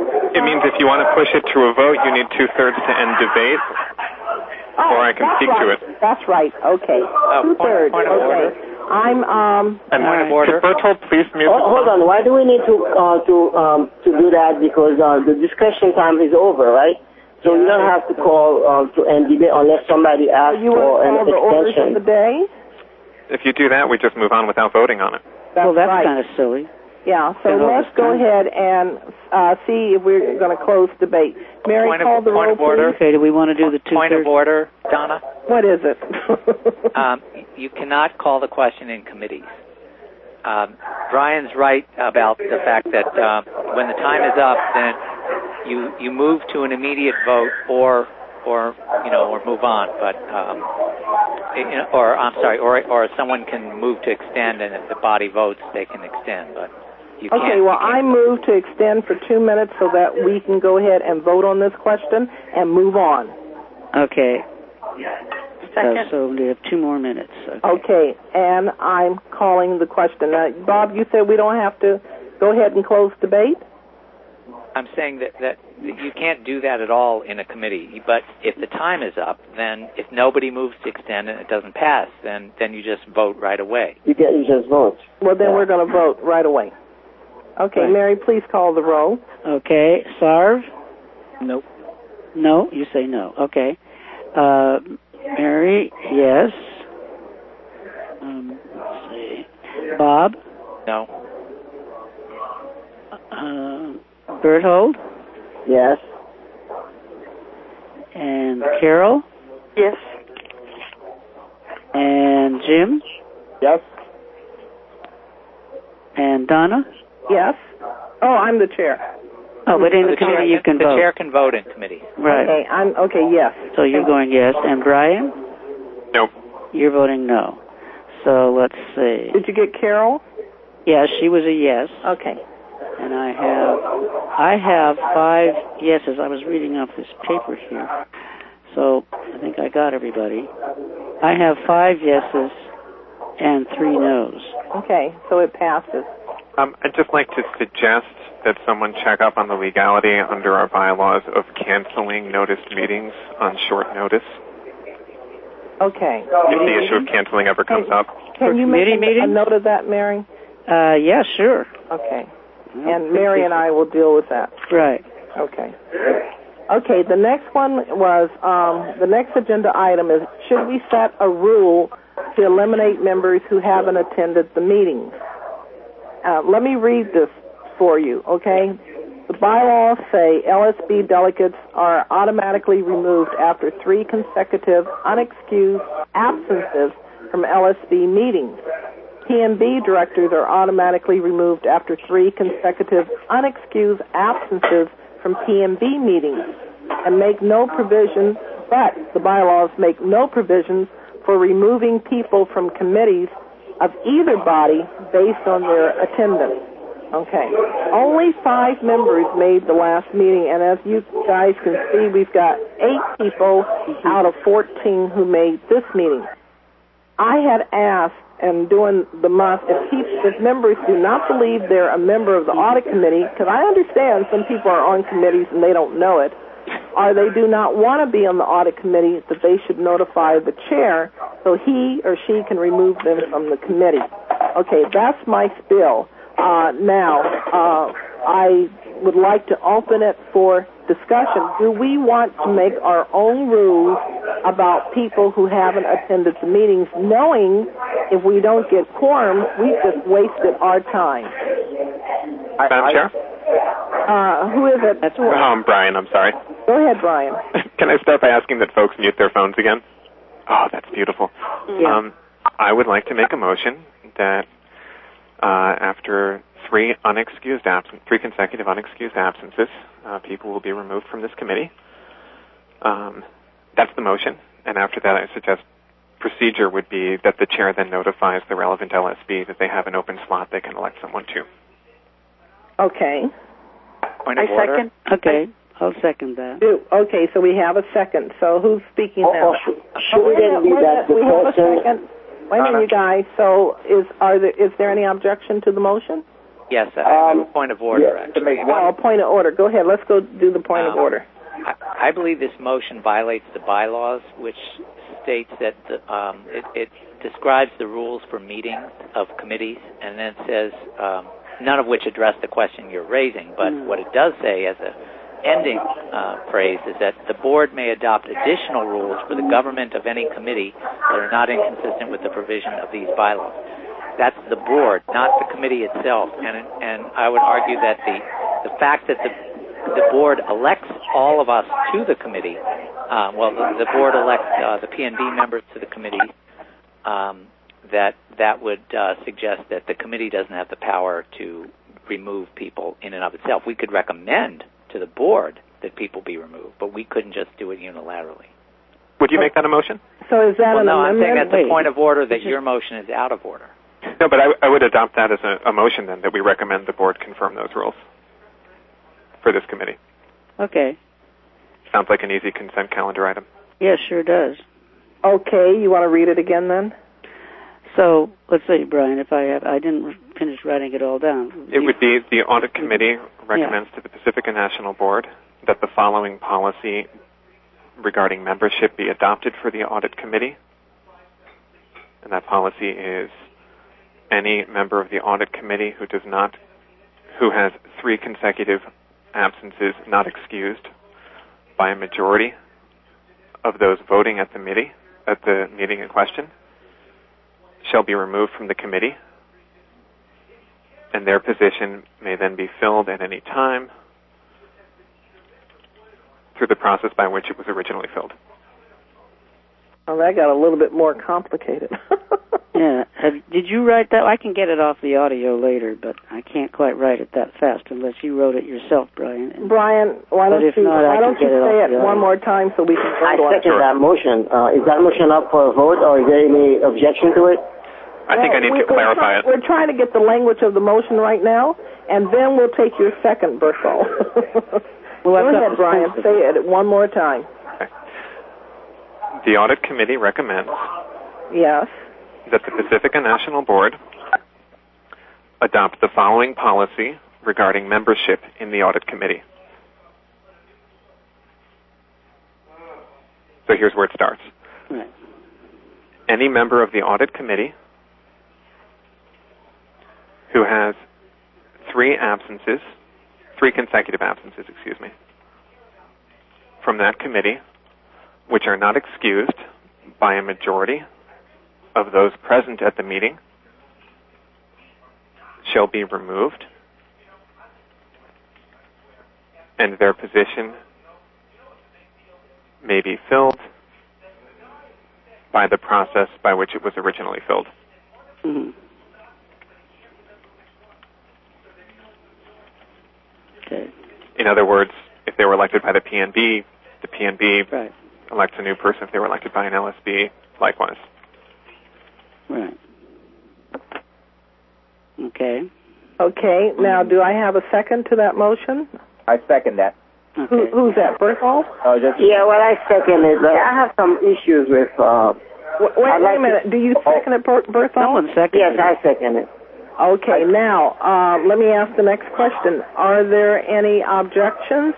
means if you want to push it to a vote, you need two-thirds to end debate, Oh, or I can that's speak right. to it. That's right. Okay. Uh, Two-thirds. point- point of okay. order. I'm, um... And Point of order. Could Berthold please mute Oh, the hold phone? on. Why do we need to uh, to um, to do that? Because uh, the discussion time is over, right? So you don't have to call uh, to end debate unless somebody asks You for want to an call the orders of extension. the day? If you do that, we just move on without voting on it. That's well, that's right. kind of silly. Yeah, so Get all let's this go time. ahead and uh, see if we're going to close debate. Mary, Point of- call the point roll, of order. please. Okay, do we want to do the two Point of order, Donna. What is it? Um, you cannot call the question in committees. Um, Brian's right about the fact that uh, when the time is up, then you you move to an immediate vote, or or you know, or move on. But um, you know, or I'm sorry, or or someone can move to extend, and if the body votes, they can extend. But you can't. Okay, well, you I can't- move to extend for two minutes so that we can go ahead and vote on this question and move on. Okay. Second. Uh, so we have two more minutes. Okay. Okay, and I'm calling the question. Now, Bob, you said we don't have to go ahead and close debate? I'm saying that, that that you can't do that at all in a committee. But if the time is up, then if nobody moves to extend and it doesn't pass, then then you just vote right away. You get you just vote. Well, then we're going to vote right away. Okay, Right. Mary, please call the roll. Okay, Sarv? Nope. No? You say no. Okay. Uh, Mary, yes. Um, let's see. Bob? No. Uh, Berthold? Yes. And Carol? Yes. And Jim? Yes? And Donna? Yes? Oh, I'm the chair. Oh, but in the, the chair, committee you can the vote. chair can vote in committee. Right. Okay, I'm, okay, yes. So you're going yes. And Brian? Nope. You're voting no. So let's see. Did you get Carol? Yeah, she was a yes. Okay. And I have, I have five yeses. I was reading off this paper here, so I think I got everybody. I have five yeses and three noes. Okay, so it passes. Um, I'd just like to suggest that someone check up on the legality under our bylaws of canceling noticed meetings on short notice. Okay. If the issue of canceling ever comes up. Can For you make committee a, meetings? a note of that, Mary? Uh, yeah, sure. Okay. And Mary and I will deal with that. Right. Okay. Okay, the next one was, um, the next agenda item is, should we set a rule to eliminate members who haven't attended the meetings? Uh, let me read this for you, okay? The bylaws say L S B delegates are automatically removed after three consecutive unexcused absences from L S B meetings. P M B directors are automatically removed after three consecutive unexcused absences from P M B meetings and make no provision, but the bylaws make no provisions for removing people from committees of either body based on their attendance. Okay. Only five members made the last meeting, and as you guys can see, we've got eight people out of fourteen who made this meeting. I had asked, and doing the month, if, people, if members do not believe they're a member of the audit committee, because I understand some people are on committees and they don't know it, or they do not want to be on the audit committee, that they should notify the chair so he or she can remove them from the committee. Okay, that's my spiel. Uh, now, uh, I would like to open it for discussion. Do we want to make our own rules about people who haven't attended the meetings, knowing if we don't get quorum, we've just wasted our time? Madam Chair? Uh, who is it? That's Um, Brian, I'm sorry. Go ahead, Brian. Can I start by asking that folks mute their phones again? Oh, that's beautiful. Yeah. Um, I would like to make a motion that uh, after three unexcused absent, three consecutive unexcused absences, uh, people will be removed from this committee. Um, that's the motion. And after that, I suggest procedure would be that the chair then notifies the relevant L S B that they have an open slot they can elect someone to. Okay. Point of I order. second. Okay, I'll second that. Do, okay, so we have a second. So who's speaking Oh, now? oh, should, should we Wait a then minute, be wait a that minute. the We have a person? second. Wait a minute, you guys. So is are there is there any objection to the motion? Yes, I have Um, a point of order, yeah, actually. to make Oh, one, point of order. Go ahead. Let's go do the point of Um, order. I, I believe this motion violates the bylaws, which states that the, um, it, it describes the rules for meetings of committees, and then it says, um, none of which address the question you're raising, but Mm. what it does say as a ending uh, phrase is that the board may adopt additional rules for the government of any committee that are not inconsistent with the provision of these bylaws. That's the board, not the committee itself. And and I would argue that the the fact that the the board elects all of us to the committee, uh, well, the, the board elects uh, the P N B members to the committee. Um, that that would uh, suggest that the committee doesn't have the power to remove people in and of itself. We could recommend to the board that people be removed, but we couldn't just do it unilaterally. Would you make that a motion? So is that Well, an no, I'm amendment? saying that's Wait. a point of order that your motion is out of order. No, but I, I would adopt that as a, a motion then, that we recommend the board confirm those rules for this committee. Okay. Sounds like an easy consent calendar item. Yeah, sure does. Okay, you want to read it again then? So let's see, Brian, if I have, I didn't finish writing it all down. It would be the audit committee recommends to the Pacifica National Board that the following policy regarding membership be adopted for the audit committee. And that policy is any member of the audit committee who does not, who has three consecutive absences not excused by a majority of those voting at the meeting, at the meeting in question, shall be removed from the committee, and their position may then be filled at any time through the process by which it was originally filled. Well, that got a little bit more complicated. Yeah. Have, did you write that? I can get it off the audio later, but I can't quite write it that fast unless you wrote it yourself, Brian. And Brian, why But don't if you not, I why can don't you get it say off it the one audio. more time so we can I vote on it? second that motion. Uh, is that motion up for a vote, or is there any objection to it? I think I Well, need we- to clarify we're try- it. We're trying to get the language of the motion right now, and then we'll take your second, Berthol. Well, Go I've got ahead, the Brian. sense of Say it one more time. The audit committee recommends Yes. that the Pacifica National Board adopt the following policy regarding membership in the audit committee. So here's where it starts. Right. Any member of the audit committee who has three absences, three consecutive absences, excuse me, from that committee, which are not excused by a majority of those present at the meeting, shall be removed, and their position may be filled by the process by which it was originally filled. Mm-hmm. Okay. In other words, if they were elected by the P N B, the P N B Right. elects a new person. If they were elected by an L S B, likewise. Right. Okay. Okay. Now, do I have a second to that motion? I second that. Okay. Who, who's that, Berthol? Oh, just Yeah, well, I second it, but I have some issues with. Uh, Wait, wait, I'd wait like a minute. to- Do you second it, Ber- Berthol? Someone seconded yes, it. I second it. Okay, now, uh, let me ask the next question. Are there any objections?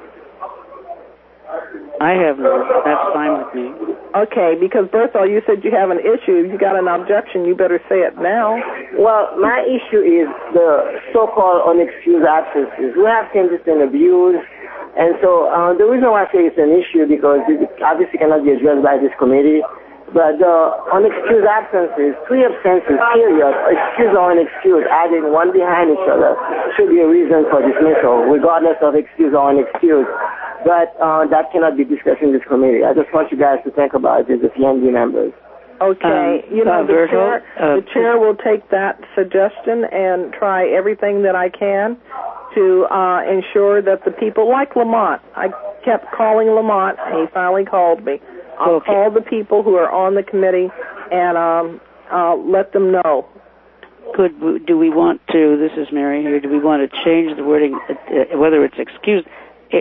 I have none. That's fine with me. Okay, because Berthol, you said you have an issue. If you got an objection, you better say it now. Well, my issue is the so-called unexcused absences. We have seen this in abuse, and so uh, the reason why I say it's an issue because it obviously cannot be addressed by this committee. But the uh, unexcused absences, three absences, period, excused or unexcused, adding one behind each other, should be a reason for dismissal, regardless of excused or unexcused. But uh, that cannot be discussed in this committee. I just want you guys to think about it as the P N B members. Okay, Um, you know, uh, the Berthel, chair, uh, the chair will take that suggestion and try everything that I can to uh, ensure that the people, like Lamont, I kept calling Lamont, and he finally called me. I'll Okay. call the people who are on the committee and um, uh, let them know. Could we, do we want to? This is Mary here. Do we want to change the wording, uh, whether it's excused? It,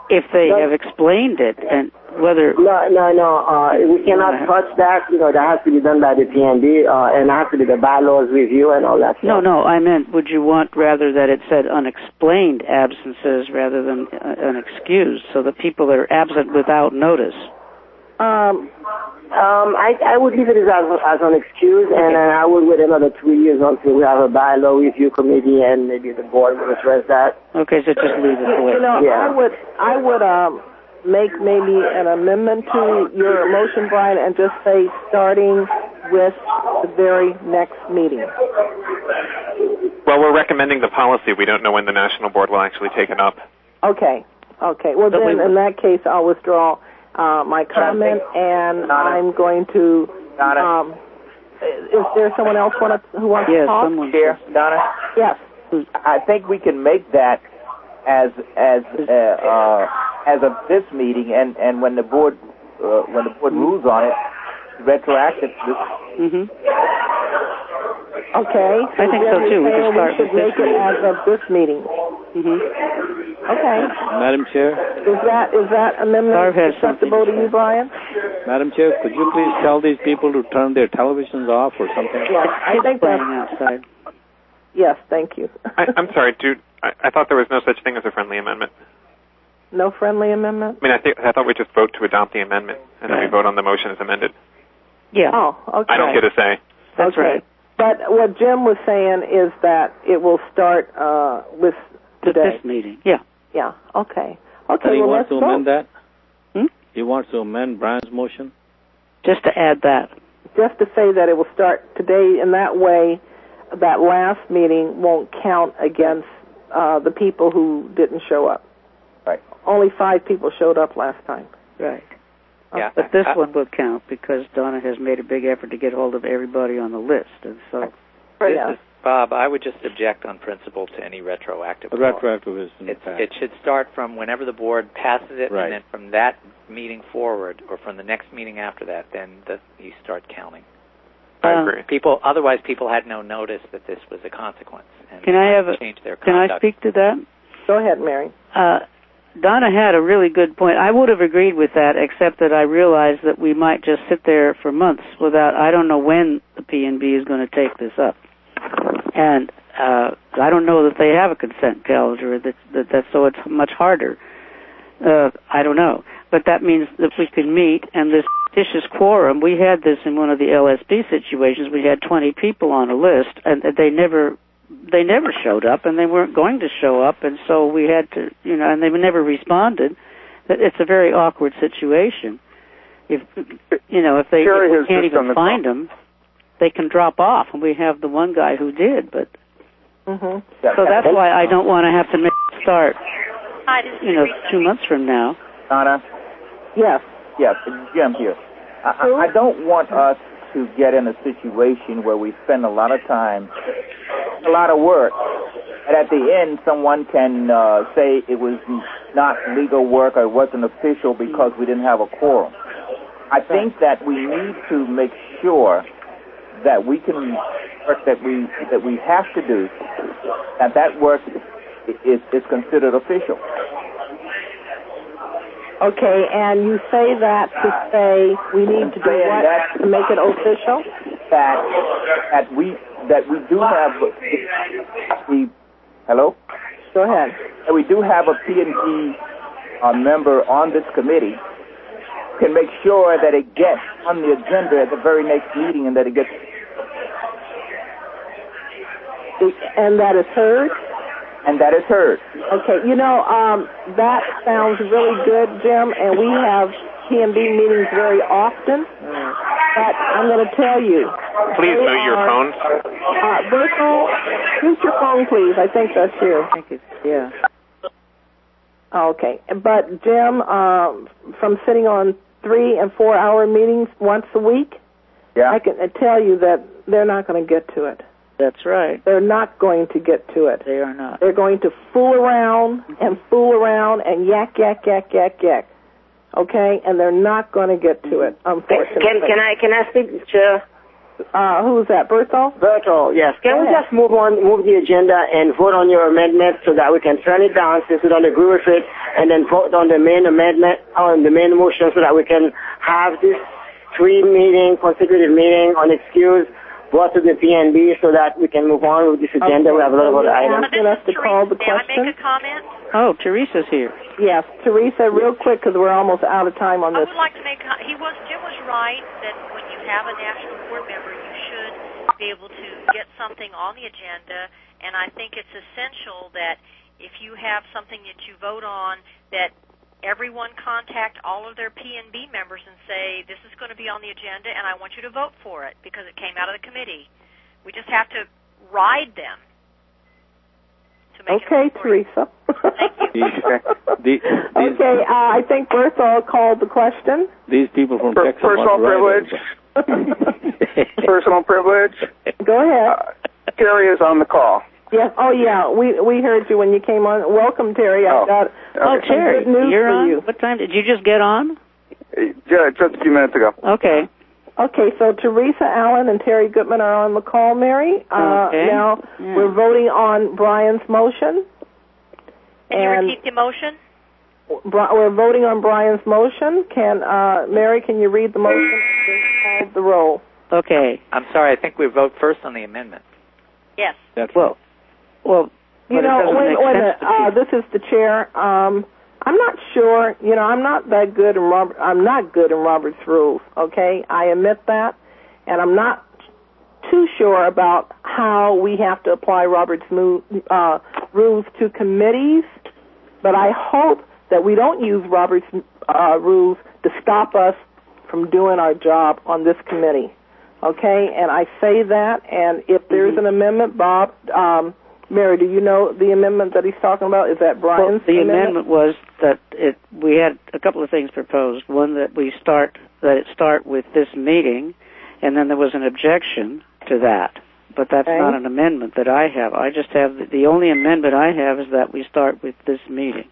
if they No. have explained it and whether... No, no, no. Uh, we cannot touch that. You know, that has to be done by the P N B, uh, and it has to be the bylaws review and all that stuff. No, no, I meant, would you want rather that it said unexplained absences rather than uh, unexcused, so the people that are absent without notice? Um, um, I, I would leave it as, as an excuse, Okay. and then I would wait another two years until we have a bylaw review committee, and maybe the board will address that. Okay, so just leave it the way. You know, Yeah. I would, I would um, make maybe an amendment to your motion, Brian, and just say starting with the very next meeting. Well, we're recommending the policy. We don't know when the national board will actually take it up. Okay. Okay. Well, But then, we- in that case, I'll withdraw uh, my comment, and Donna. I'm going to. Donna. Um, is there someone else wanna, who wants Yes, to talk? someone... Chair, Donna, Yes. I think we can make that as as uh, uh, as of this meeting, and, and when the board uh, when the board rules on it, retroactive. Mm-hmm. Okay. I think so, too. We You're could start saying we should with make this it as of this meeting. Mm-hmm. Okay. Madam Chair, Is that is that amendment Barb has something acceptable to to you, say. Brian? Madam Chair, could you please tell these people to turn their televisions off or something? Yes, I think Playing that's. outside. Yes, thank you. I, I'm sorry, dude. I, I thought there was no such thing as a friendly amendment. No friendly amendment? I mean, I think I thought we just vote to adopt the amendment, and then we Right. vote on the motion as amended. Yeah, Oh, okay. I don't get a say. that's okay. right. But what Jim was saying is that it will start uh, with With today. this meeting, yeah. Yeah. Okay. Okay. And he well, wants let's to amend vote. that? Hmm? He wants to amend Brian's motion? Just to add that. Just to say that it will start today, and that way, that last meeting won't count against uh, the people who didn't show up. Right. Only five people showed up last time. Right. Yeah. But this I- one will count because Donna has made a big effort to get hold of everybody on the list, and so... This Yeah. is, Bob, I would just object on principle to any retroactive. A clause. retroactive is in the It's, past. it should start from whenever the board passes it, Right. and then from that meeting forward, or from the next meeting after that, then the, you start counting. I Um, agree. People, otherwise, people had no notice that this was a consequence, and Can I have a- change their Can I conduct. speak to that? Go ahead, Mary. Uh, Donna had a really good point. I would have agreed with that, except that I realized that we might just sit there for months without, I don't know when the P N B is going to take this up. And uh, I don't know that they have a consent calendar, that, that, that so it's much harder. Uh, I don't know. But that means that we can meet, and this fictitious quorum, we had this in one of the L S B situations. We had twenty people on a list, and they never they never showed up, and they weren't going to show up, and so we had to, you know, and they never responded. It's a very awkward situation. If, you know, if they Sure, if we his can't system even is find them, they can drop off, and we have the one guy who did, but Mm-hmm. so that's why I don't want to have to make a start, you know, two months from now. Donna? Yes. Yes, Jim here. I, I- I don't want us to get in a situation where we spend a lot of time, a lot of work, and at the end someone can uh, say it was not legal work or it wasn't official because we didn't have a quorum. I think that we need to make sure that we can work that we that we have to do, that that work is is considered official. Okay, and you say that to say we need to do saying what that- to make it official? That that we that we do have the hello. Go ahead. That we do have a P and G uh, member on this committee can make sure that it gets on the agenda at the very next meeting and that it gets And that is heard? and that is heard. Okay, you know, um, that sounds really good, Jim, and we have P and B meetings very often, but I'm going to tell you. Please they mute your are- phones. Uh, Virgil, mute your phone, please. I think that's you. I think it's, yeah. Okay, but Jim, um, from sitting on three and four hour meetings once a week, Yeah. I can tell you that they're not going to get to it. That's right. They're not going to get to it. They are not. They're going to fool around and fool around and yak, yak, yak, yak, yak. Okay? And they're not going to get to it, Can, unfortunately. can, can I can I speak, Chair? Uh, who is that, Berthold? Berthold, yes. Can we Yeah. just move on, move the agenda and vote on your amendment so that we can turn it down since we don't agree with it, and then vote on the main amendment, on the main motion so that we can have this three meeting, consecutive meeting on excuse brought to the P N B so that we can move on with this agenda. Okay. We have a lot of other items. Asking us to call the May I question. make a comment? Oh, Teresa's here. Yes, Teresa, real quick because we're almost out of time on I this. would like to make. A, he was Jim was right that when you have a national board member, you should be able to get something on the agenda. And I think it's essential that if you have something that you vote on, that everyone contact all of their P N B members and say, this is going to be on the agenda, and I want you to vote for it because it came out of the committee. We just have to ride them. To make Okay, it Teresa. Thank you. The, these, Okay, uh, I think Berthold called the question. these people from Per- Texas. personal want to ride privilege. it. Personal privilege. Go ahead. Uh, Terry is on the call. Yes. Oh, yeah. We we heard you when you came on. Welcome, Terry. I Oh, got Oh, okay. Terry, good news you're for on? you. What time did you just get on? Yeah, just a few minutes ago. Okay. Okay, so Teresa Allen and Terry Goodman are on the call, Mary. Uh, Okay. Now Yeah. we're voting on Brian's motion. Can you And repeat the motion? Bri- we're voting on Brian's motion. Can uh, Mary? Can you read the motion? Call the roll. Okay. I'm sorry, I think we vote first on the amendment. Yes. That's Well, well, You but it know, doesn't wait, make wait a sense minute. to Uh, me. this is the chair. Um, I'm not sure. You know, I'm not that good in Robert. I'm not good in Robert's rules. Okay, I admit that, and I'm not too sure about how we have to apply Robert's mo- uh, rules to committees. But I hope that we don't use Robert's uh, rules to stop us from doing our job on this committee. Okay, and I say that. And if there's Mm-hmm. an amendment, Bob. Um, Mary, do you know the amendment that he's talking about? Is that Well, Brian's the amendment? amendment was that it. We had a couple of things proposed. One, that we start that it start with this meeting, and then there was an objection to that. But that's Okay. not an amendment that I have. I just have the, the only amendment I have is that we start with this meeting.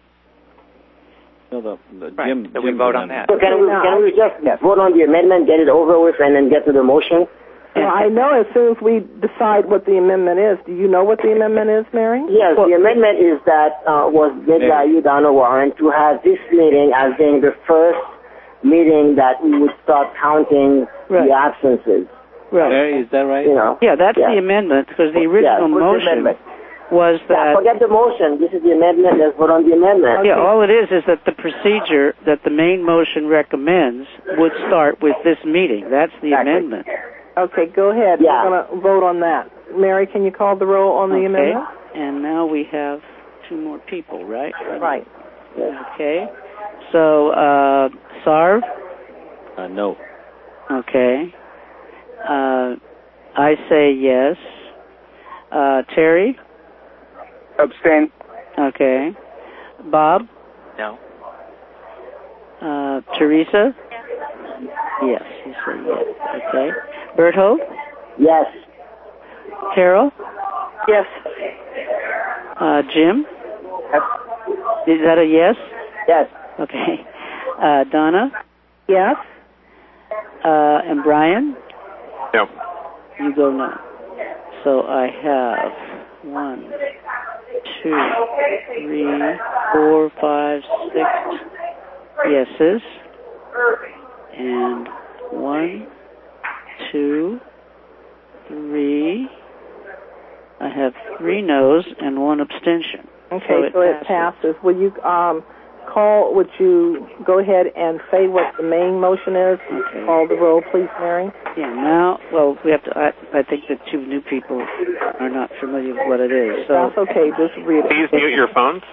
No, the, the Right, Jim, so we Jim's vote on amendment. that. So can we, can we just vote on the amendment, get it over with, and then get to the motion? Well, I know as soon as we decide what the amendment is. Do you know what the amendment is, Mary? Yes, the amendment is that uh, was made by you, Donna Warren, to have this meeting as being the first meeting that we would start counting Right. the absences. Right. Mary, is that right? You know. Yeah, that's Yeah. the amendment because the original What's the motion amendment? was Yeah, that. forget the motion. This is the amendment. Let's vote on the amendment. Yeah, all it is is that the procedure that the main motion recommends would start with this meeting. That's the Exactly. amendment. Okay, go ahead. Yeah. We're going to vote on that. Mary, can you call the roll on the Okay. amendment? And now we have two more people, right? Right. Okay. So, uh, Sarv? Uh, no. Okay. Uh, I say yes. Uh, Terry? Abstain. Okay. Bob? No. Uh, Teresa? Yes, you say yes. Okay. Berthold? Yes. Carol? Yes. Uh, Jim? Yes. Is that a yes? Yes. Okay. Uh, Donna? Yes. Uh, and Brian? No. You go no. So I have one, two, three, four, five, six yeses. And one, two, three. I have three no's and one abstention. Okay, So it so it passes. Will you um, call, would you go ahead and say what the main motion is? Okay. Call the roll, please, Mary. Yeah, now, well, we have to, I, I think that two new people are not familiar with what it is. So That's okay, just read it. Please mute your phones.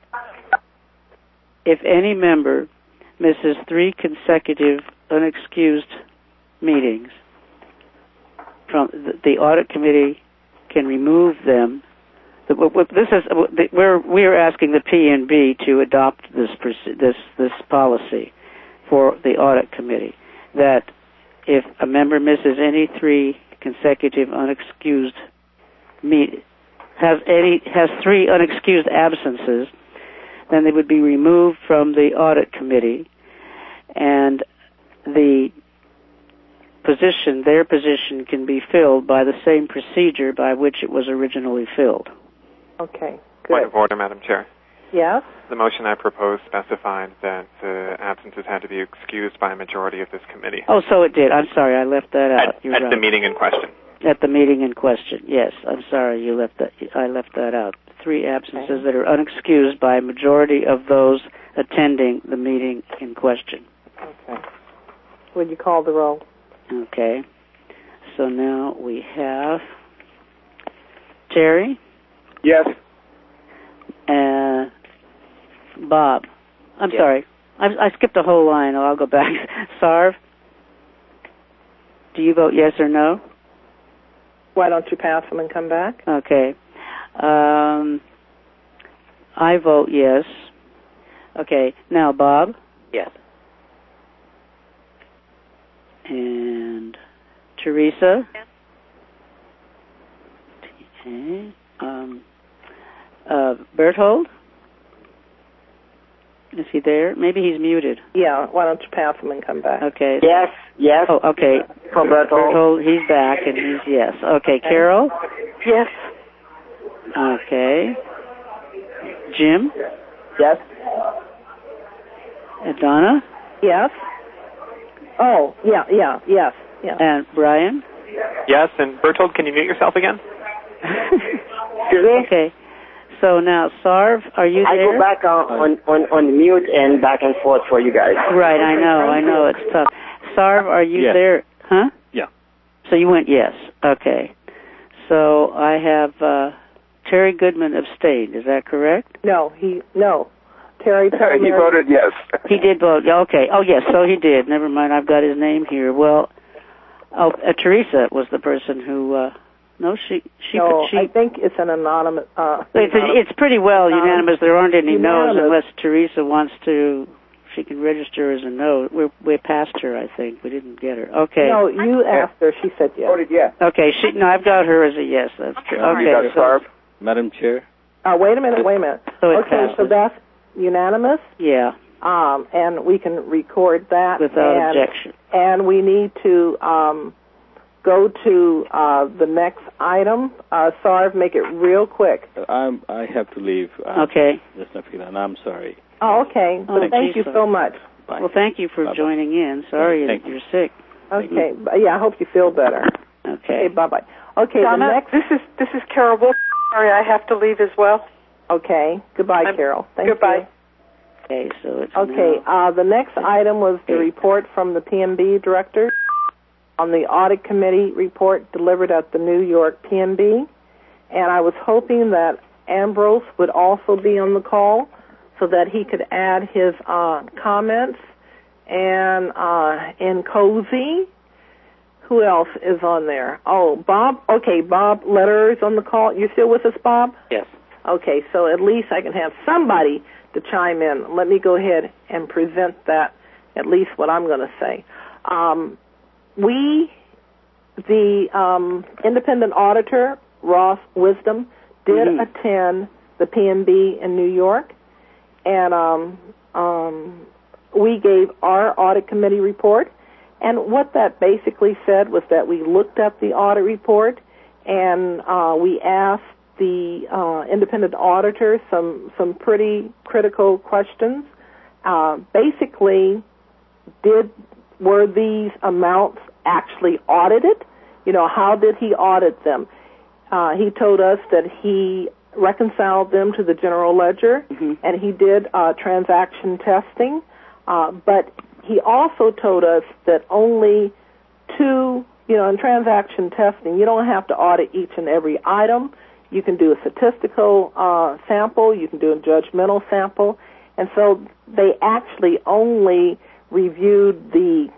if any member misses three consecutive unexcused meetings, from the, the audit committee can remove them. The, what, what, this is we're we're asking the P N B to adopt this this this policy for the audit committee that if a member misses any three consecutive unexcused meet has any has three unexcused absences, then they would be removed from the audit committee, and the position, their position, can be filled by the same procedure by which it was originally filled. Okay, good. Point of order, Madam Chair. Yes? The motion I proposed specified that uh, absences had to be excused by a majority of this committee. Oh, so it did. I'm sorry, I left that out. At, You're at right. the meeting in question. At the meeting in question, yes. I'm sorry, you left that. I left that out. Three absences Okay. that are unexcused by a majority of those attending the meeting in question. Okay. Would you call the roll? Okay. So now we have Terry. Yes. Uh, Bob. I'm Yes. sorry. I, I skipped a whole line. I'll go back. Sarv, do you vote yes or no? Why don't you pass them and come back? Okay. Um, I vote yes. Okay. Now, Bob. Yes. And Teresa. Yes. Okay. Um, uh, Berthold. Is he there? Maybe he's muted. Yeah, why don't you pass them and come back? Okay. Yes, yes. Oh, okay. From Berthold. Berthold, he's back, and he's yes. Okay, Okay. Carol? Yes. Okay. Jim? Yes. And Donna? Yes? Oh, yeah, yeah, yes, yeah. And Brian? Yes, and Bertold, can you mute yourself again? Excuse me? Okay. So now, Sarv, are you I there? go back on, on, on, on mute and back and forth for you guys. Right, I know, I know, it's tough. Sarv, are you Yes. there? Huh? Yeah. So you went yes. Okay. So I have uh, Terry Goodman abstained. Is that correct? No, he, no. Terry He Palmieri- voted yes. He did vote. Yeah, okay. Oh, yes, so he did. Never mind, I've got his name here. Well, oh, uh, Teresa was the person who, uh, no, she, she, No, she, I think it's an anonymous, uh, it's, anonymous- it's pretty well Anonymous. unanimous. There aren't any no's Unanimous. unless Teresa wants to, she can register as a no. We're, we're past her, I think. We didn't get her. Okay. No, you asked her, she said yes. Voted yes. Okay, she, no, I've got her as a yes. That's true. You Okay, got it, so, Sarv? Madam Chair? Uh, wait a minute, wait a minute. so it Okay, so passes. that's unanimous, Yeah, um, and we can record that. without and, objection. And we need to, um, go to, uh, the next item. Uh, Sarv, make it real quick. I'm, I have to leave. I'm Okay. Just not feeling. I'm sorry. Oh, okay. Oh, But thank geez, you Sarv. so much. Bye. Well, thank you for Bye-bye. joining in. Sorry Thank that you. you're sick. Okay. b- Yeah, I hope you feel better. Okay. Okay, bye-bye. Okay, Donna, the next... this is this is Carol Wolf. Sorry, I have to leave as well. Okay. Goodbye, I'm- Carol. Thank Goodbye. Okay, so it's you. Okay, now- uh, the next item was the report from the P M B director on the audit committee report delivered at the New York P M B. And I was hoping that Ambrose would also be on the call so that he could add his uh, comments. And uh, in Cozy, who else is on there? Oh, Bob. Okay, Bob Lederer is on the call. You still with us, Bob? Yes. Okay, so at least I can have somebody to chime in. Let me go ahead and present that, at least what I'm going to say. Um, we, the um, independent auditor, Ross Wisdom, did Mhm. attend the P M B in New York, and um, um, we gave our audit committee report. And what that basically said was that we looked at the audit report, and uh, we asked the uh, independent auditor some some pretty critical questions. Uh, basically, did were these amounts actually audited? You know, how did he audit them? Uh, he told us that he reconciled them to the general ledger, Mhm. and he did uh, transaction testing. Uh, but he also told us that only two, you know, in transaction testing, you don't have to audit each and every item. You can do a statistical uh, sample. You can do a judgmental sample. And so they actually only reviewed the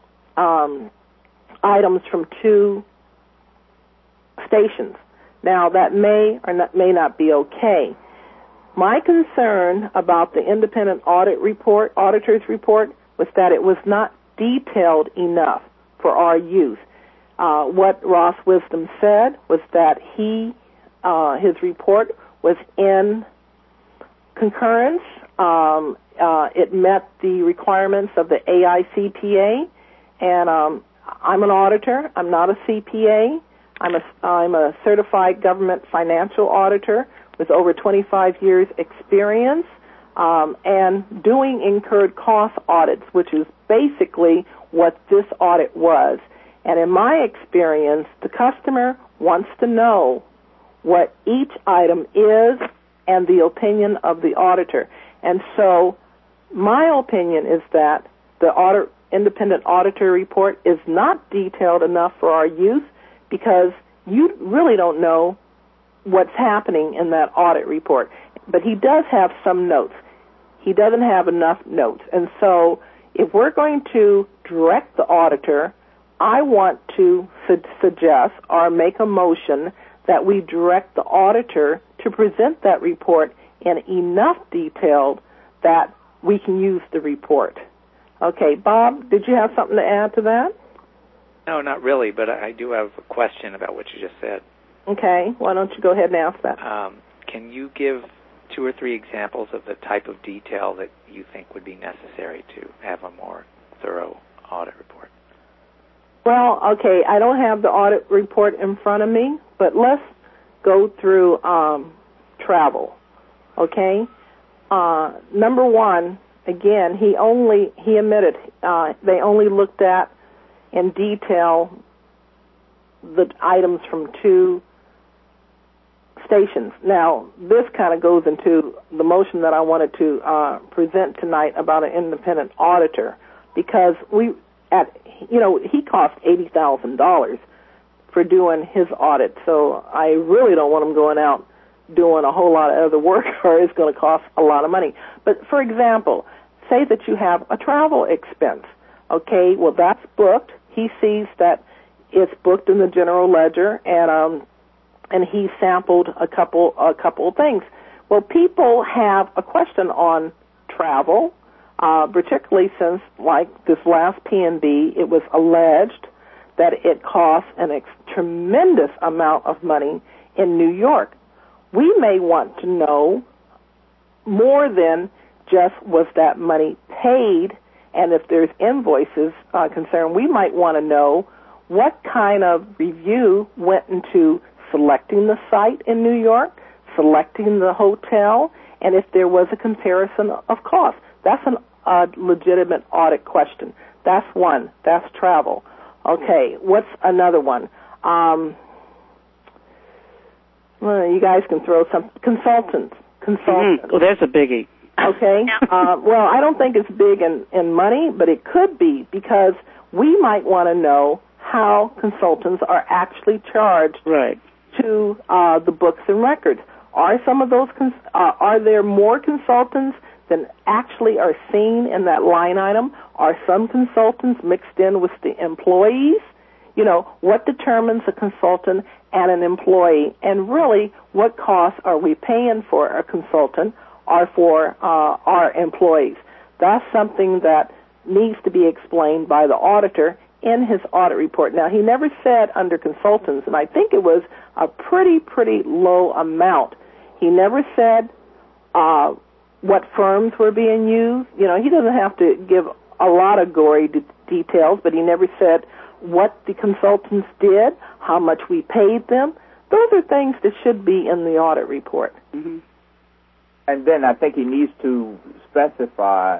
um, items from two stations. Now, that may or not, may not be okay. My concern about the independent audit report, auditor's report, was that it was not detailed enough for our use. Uh, what Ross Wisdom said was that he, uh, his report was in concurrence. Um, uh, it met the requirements of the A I C P A, and um, I'm an auditor. I'm not a C P A. I'm a, I'm a certified government financial auditor with over twenty-five years experience, um, and doing incurred cost audits, which is basically what this audit was. And in my experience, the customer wants to know what each item is and the opinion of the auditor. And so my opinion is that the audit, independent auditor report is not detailed enough for our use because you really don't know what's happening in that audit report. But he does have some notes. He doesn't have enough notes. And so if we're going to direct the auditor, I want to su- suggest or make a motion that we direct the auditor to present that report in enough detail that we can use the report. Okay, Bob, did you have something to add to that? No, not really, but I do have a question about what you just said. Okay, why don't you go ahead and ask that? Um, can you give two or three examples of the type of detail that you think would be necessary to have a more thorough audit report? Well, okay, I don't have the audit report in front of me, but let's go through um, travel, okay? Uh, number one, again, he only, he admitted, uh, they only looked at in detail the items from two stations. Now, this kind of goes into the motion that I wanted to uh, present tonight about an independent auditor, because we, at, you know, he cost eighty thousand dollars for doing his audit, so I really don't want him going out doing a whole lot of other work, or it's going to cost a lot of money. But, for example, say that you have a travel expense. Okay, well, that's booked. He sees that it's booked in the general ledger, and um, and he sampled a couple a couple of things. Well, people have a question on travel, uh, particularly since, like this last P N B, it was alleged that it costs an ex- tremendous amount of money in New York. We may want to know more than just was that money paid, and if there's invoices uh, concerned, we might want to know what kind of review went into selecting the site in New York, selecting the hotel, and if there was a comparison of cost. That's a uh, legitimate audit question. That's one. That's travel. Okay, what's another one? Um, well, you guys can throw some consultants. Consultants. Mm-hmm. Well, there's a biggie. Okay. Uh, well, I don't think it's big in, in money, but it could be, because we might want to know how consultants are actually charged right. to uh, the books and records. Are some of those cons- uh, are there more consultants than actually are seen in that line item? Are some consultants mixed in with the employees? You know, what determines a consultant and an employee? And really, what costs are we paying for a consultant or for uh, our employees? That's something that needs to be explained by the auditor in his audit report. Now, he never said under consultants, and I think it was a pretty, pretty low amount. He never said uh, what firms were being used. You know, he doesn't have to give a lot of gory de- details, but he never said what the consultants did, how much we paid them. Those are things that should be in the audit report. Mm-hmm. And then I think he needs to specify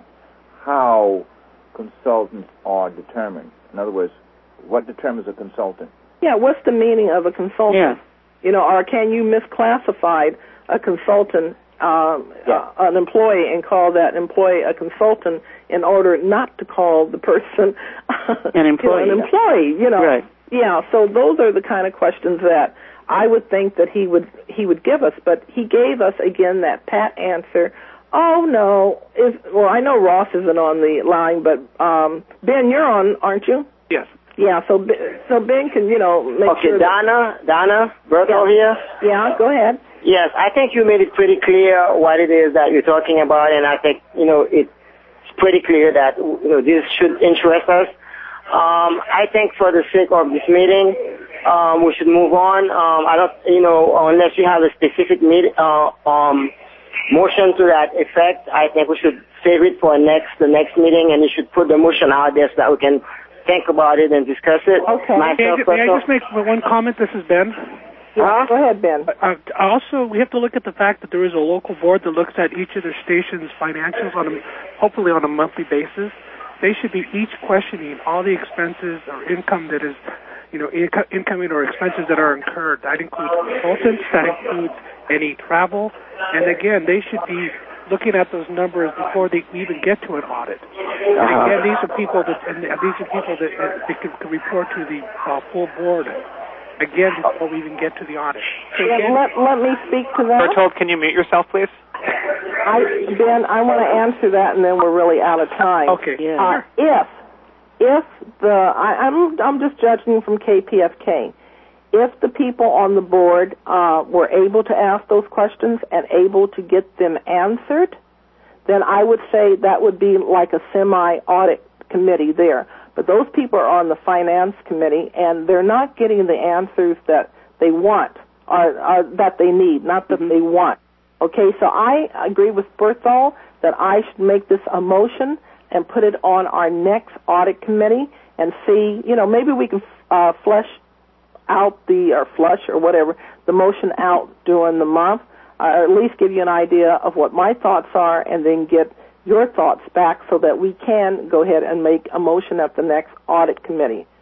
how consultants are determined. In other words, what determines a consultant? Yeah, what's the meaning of a consultant? Yeah. You know, or can you misclassify a consultant, um, yeah. uh, an employee, and call that employee a consultant in order not to call the person an employee? You know, an employee, you know. Right. Yeah, so those are the kind of questions that I would think that he would he would give us, but he gave us, again, that pat answer. Oh, no. Is, well, I know Ross isn't on the line, but um, Ben, you're on, aren't you? Yes. Yeah, so so Ben can, you know, make okay, sure. Okay, Donna, Donna, Berto yeah. here. Yeah, go ahead. Yes, I think you made it pretty clear what it is that you're talking about, and I think, you know, it's pretty clear that, you know, this should interest us. Um, I think for the sake of this meeting, um, we should move on. Um, I don't, you know, unless you have a specific meet, uh, um, motion to that effect, I think we should save it for next the next meeting, and you should put the motion out there so that we can think about it and discuss it. Okay. May I, Myself, ju- may I Russell. just make one comment? This is Ben. Yeah, go ahead, Ben. Uh, also, we have to look at the fact that there is a local board that looks at each of their stations' financials on a, hopefully on a monthly basis. They should be each questioning all the expenses or income that is, you know, inco- incoming or expenses that are incurred. That includes consultants. That includes any travel. And again, they should be looking at those numbers before they even get to an audit. And Uh-huh. again, these are people that, and these are people that, uh, they can, can report to the uh, full board. Again, before we even get to the audit. So Yeah, again, let, let me speak to that. Bertold, can you mute yourself, please? I, Ben, I want to answer that, and then we're really out of time. okay. Yeah. Uh, if, if the, I, I'm, I'm just judging from K P F K. If the people on the board uh, were able to ask those questions and able to get them answered, then I would say that would be like a semi-audit committee there. But those people are on the finance committee, and they're not getting the answers that they want or, or that they need, not that they want. Okay, so I agree with Berthol that I should make this a motion and put it on our next audit committee and see, you know, maybe we can uh, flesh out the, or flush or whatever, the motion out during the month, uh, or at least give you an idea of what my thoughts are, and then get your thoughts back so that we can go ahead and make a motion at the next audit committee.